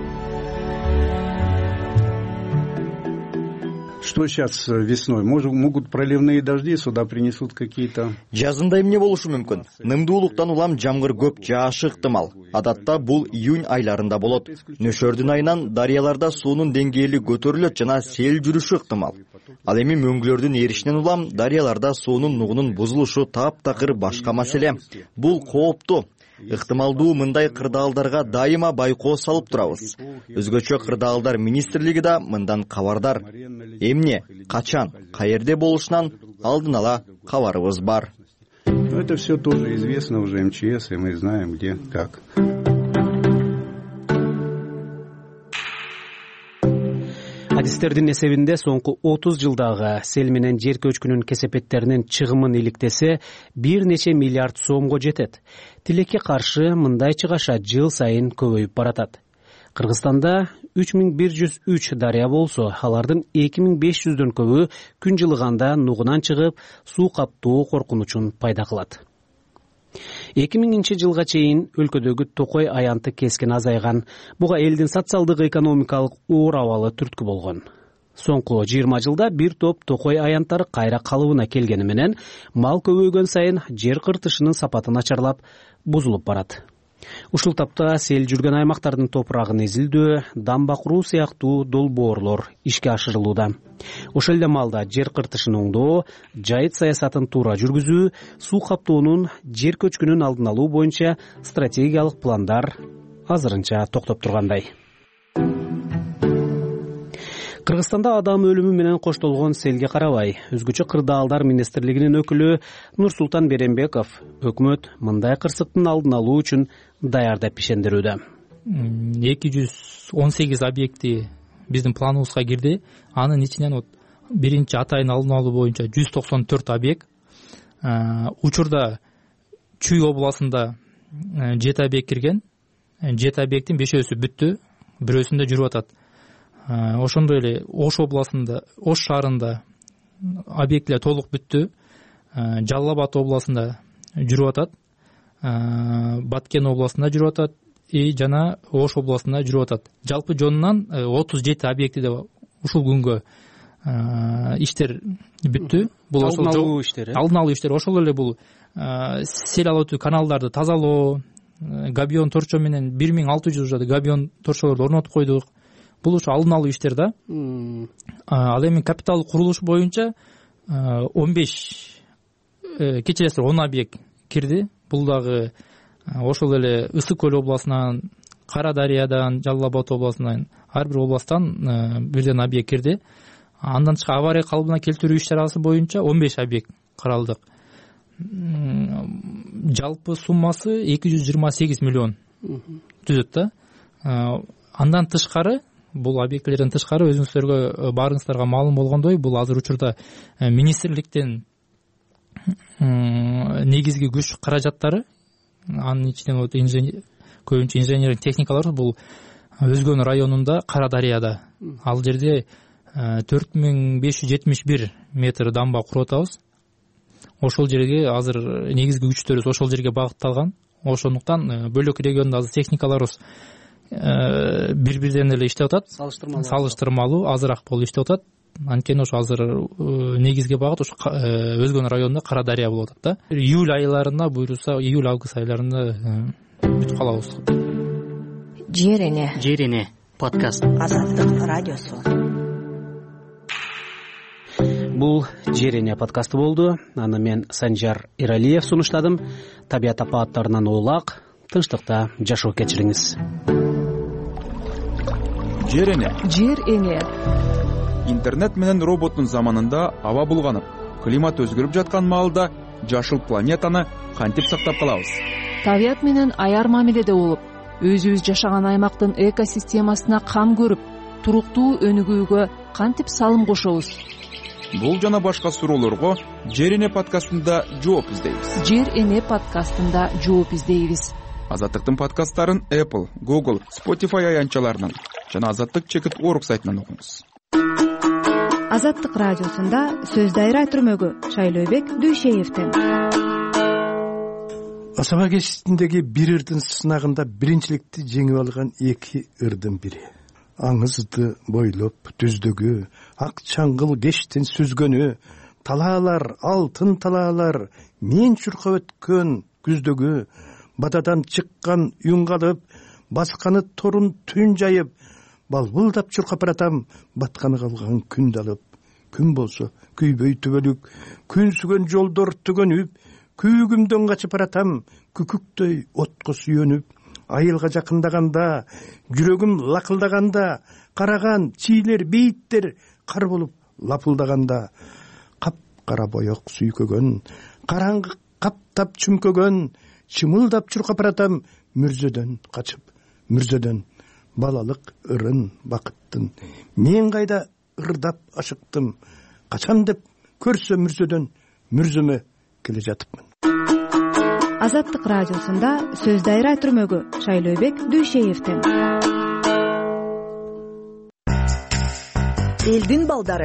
Что сейчас весной? Может, могут проливные дожди сюда принесут какие-то... Жазында эмне болушу мүмкүн? Нымдуулуктан улам жамгыр көп жаашы ыктымал. Адатта бул июнь айларында болот. Нөшөрдүн айынан дарыяларда суунун деңгээли көтөрүлөт жана сел жүрүшү ыктымал. Ал эми мөңгүлөрдүн эришинен улам дарыяларда суунун нугунун бузулушу таптакыр башка маселе. Бул кооптуу. Ыктымалдуу мындай кырдаалдарга дайыма байкоо салып турабыз. Өзгөчө кырдаалдар министрлиги да мындан кабардар. Эмне, качан, каерде болушунан алдын ала кабарыбыз бар. Это все тоже известно уже эм че эс, и мы знаем, где, как. Адистердин эсебинде соңку отуз жылдагы сел менен жер көчкүнүн кесепеттеринин чыгымын иликтесе бир нече миллиард сомго жетет. Тилекке каршы мындай чыгаша жыл сайын көбөйүп баратат. Кыргызстанда үч миң бир жүз үч дарыя болсо, алардын эки миң беш жүздөн көбү күн жылыганда нугунан чыгып, суу каптоо коркунучун пайда кылат. эки миңинчи жылга чейин өлкөдөгү токой аянты кескен азайган. Буга элдин социалдык экономикалык оор абалы түрткү болгон. Соңку жыйырма жылда бир топ токой аянттары кайра калыбына келгени менен мал көбөйгөн сайын жер кыртышынын сапаты начарлап, бузулуп барат. Ушул тапта сел жүргөн аймактардын топурагын изилдөө, дамба куруу сыяктуу долбоорлор ишке ашырылууда. Ошол эле маалда жер кыртышын оңдоо, жайыт саясатын туура жүргүзүү, суу каптоонун, жер көчкүнүн алдын алуу боюнча стратегиялык пландар азырынча токтоп тургандай. кыргызстанда адам өлүмү менен коштолгон селге карабай өзгөчө кырдаалдар министрлигинин өкүлү Нурсултан Беренбеков өкмөт мындай кырсыктын алдын алуу үчүн даяр деп ишендирүүдө. эки жүз он сегиз объекти биздин планыбызга кирди. Анын ичинен вот биринчи атайын алдын алуу боюнча жүз токсон төрт объект, учурда Чүй областында жети объект кирген. жети объекттин бешөөсү бүттү, бирөөсүндө жүрүп атат. Ошондой эле Ош областында, Ош шаарында объектилер толук бүттү. Жалал Абад областында жүрүп атат, Баткен областында жүрүп атат и жана Ош областында жүрүп атат. Жалпы жонунан отуз жети объектиде ушул күнгө иштер бүттү. Бул алдын алуу иштери. Алдын алуу иштери. Ошол эле бул сел алып өтүү каналдарды тазалоо, габион торчо менен бир миң алты жүз габион торчолорду орнотуп койдук. Бул ушу алдын алуу иштер да. Ал эми капиталдык курулуш боюнча он беш кечиресиз он объект кирди. Бул дагы ошол эле Ысык көл областынан, Кара Дарыядан, Жалал Абад областынан, ар бир областтан бирден объект кирди. Андан тышкары авария калыбына келтирүү иш-чарасы боюнча он беш объект каралдык. Жалпы суммасы эки жүз жыйырма сегиз миллион түзөт да. Андан тышкары, бул объектилерден тышкары өзүңүздөргө баарыңыздарга маалым болгондой, бул азыр учурда министрликтен негизги күч каражаттары, анын ичинен көбүнчө инженерлик техникалар бул Өзгөн районунда Кара Дарыяда. Ал жерде төрт миң беш жүз жетимиш бир метр дамба куруп атабыз. Ошол жерге азыр негизги күчтөрүбүз ошол жерге багытталган. Ошондуктан бөлөк региондо азыр техникаларыбыз бири-бирден эле иштеп атат. Салыштырмалуу азыраак болуп иштеп атат. Анткени ошо азыр негизги багыт ошо Өзгөн районунда Кара Дарыя болуп атат да. Июль айларында буйруса, июль-август айларында бүтүп калабыз. Жер эне. Жер эне подкаст. Азаттык радиосу. Бул Жер эне подкасты болду. Аны мен Санжар Иралиев сунуштадым. Табият апааттарынан улак, тынчтыкта жашоо кечириңиз. Жер эне. Жер эне. Интернет менен роботтун заманында аба булганып, климат өзгөрүп жаткан маалда жашыл планетаны кантип сактап калабыз? Табият менен аяр мамиледе болуп, өзүбүз жашаган аймактын экосистемасына кам көрүп, туруктуу өнүгүүгө кантип салым кошобуз? Бул жана башка суроолорго Жер эне подкастында жооп издейбиз. Жер эне подкастында жооп издейбиз. Азаттыктын подкасттарын Apple, Google, Spotify аянтчаларынан жана азаттык чекит точка орг сайтынан окуңуз. Азаттык радиосунда сөз дайра түрмөгү Шайлообек Дүйшеевдин. Асаба кечисиндеги бир ырдын сынагында биринчиликти жеңип алган эки ырдын бири. Аңызды бойлоп түздөгү, ак чаңгыл кештин сүзгөнү, талаалар, алтын талаалар, мен чуркап өткөн күздөгү, батадан чыккан үн калып, басканы торун түн жайып, балбылдап чуркап баратам, батканы калган күн далып. Күн болсо күйбөй түбөлүк, күн сүгөн жолдор түгөнүп, күйгүмдөн качып баратам, күкүктөй отко сүйөнүп. Айылга жакындаганда, жүрөгүм лакылдаганда, караган чийлер, бейиттер кар болуп лапылдаганда, кап-кара боек сүйкөгөн, караңгы каптап чүмкөгөн, чымылдап чуркап баратам, мүрзөдөн качып, мүрзөдөн балалык ырын бакыттын. Мен кайда ырдап ашыктым, качан деп көрсө мүрзөдөн мүрзөмө келе жатыпмын. Азаттык радиосунда сөз дайра түрмөгү Шайлообек Дүйшеевдин. Элдин балдары.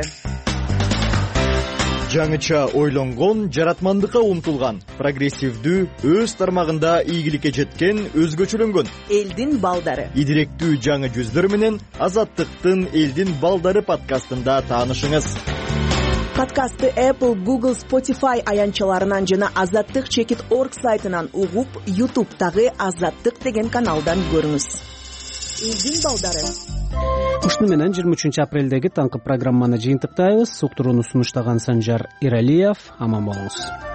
Жаңыча ойлонгон, жаратмандыкка умтулган, прогрессивдүү, өз тармагында ийгиликке жеткен, өзгөчөлөнгөн элдин балдары. Идиректүү жаңы жүздөр менен Азаттыктын Элдин балдары подкастында таанышыңыз. Подкастты Apple, Google, Spotify аянчаларынан жана азаттык чекит точка орг сайтынан угуп, YouTube'дагы Азаттык деген каналдан көрүңүз. Элдин балдары. Ушуну менен жыйырма үчүнчү апрелдеги таңкы программаны жыйынтыктайбыз. Уктурууну сунуштаган Санжар Иралиев. Аман болуңуз.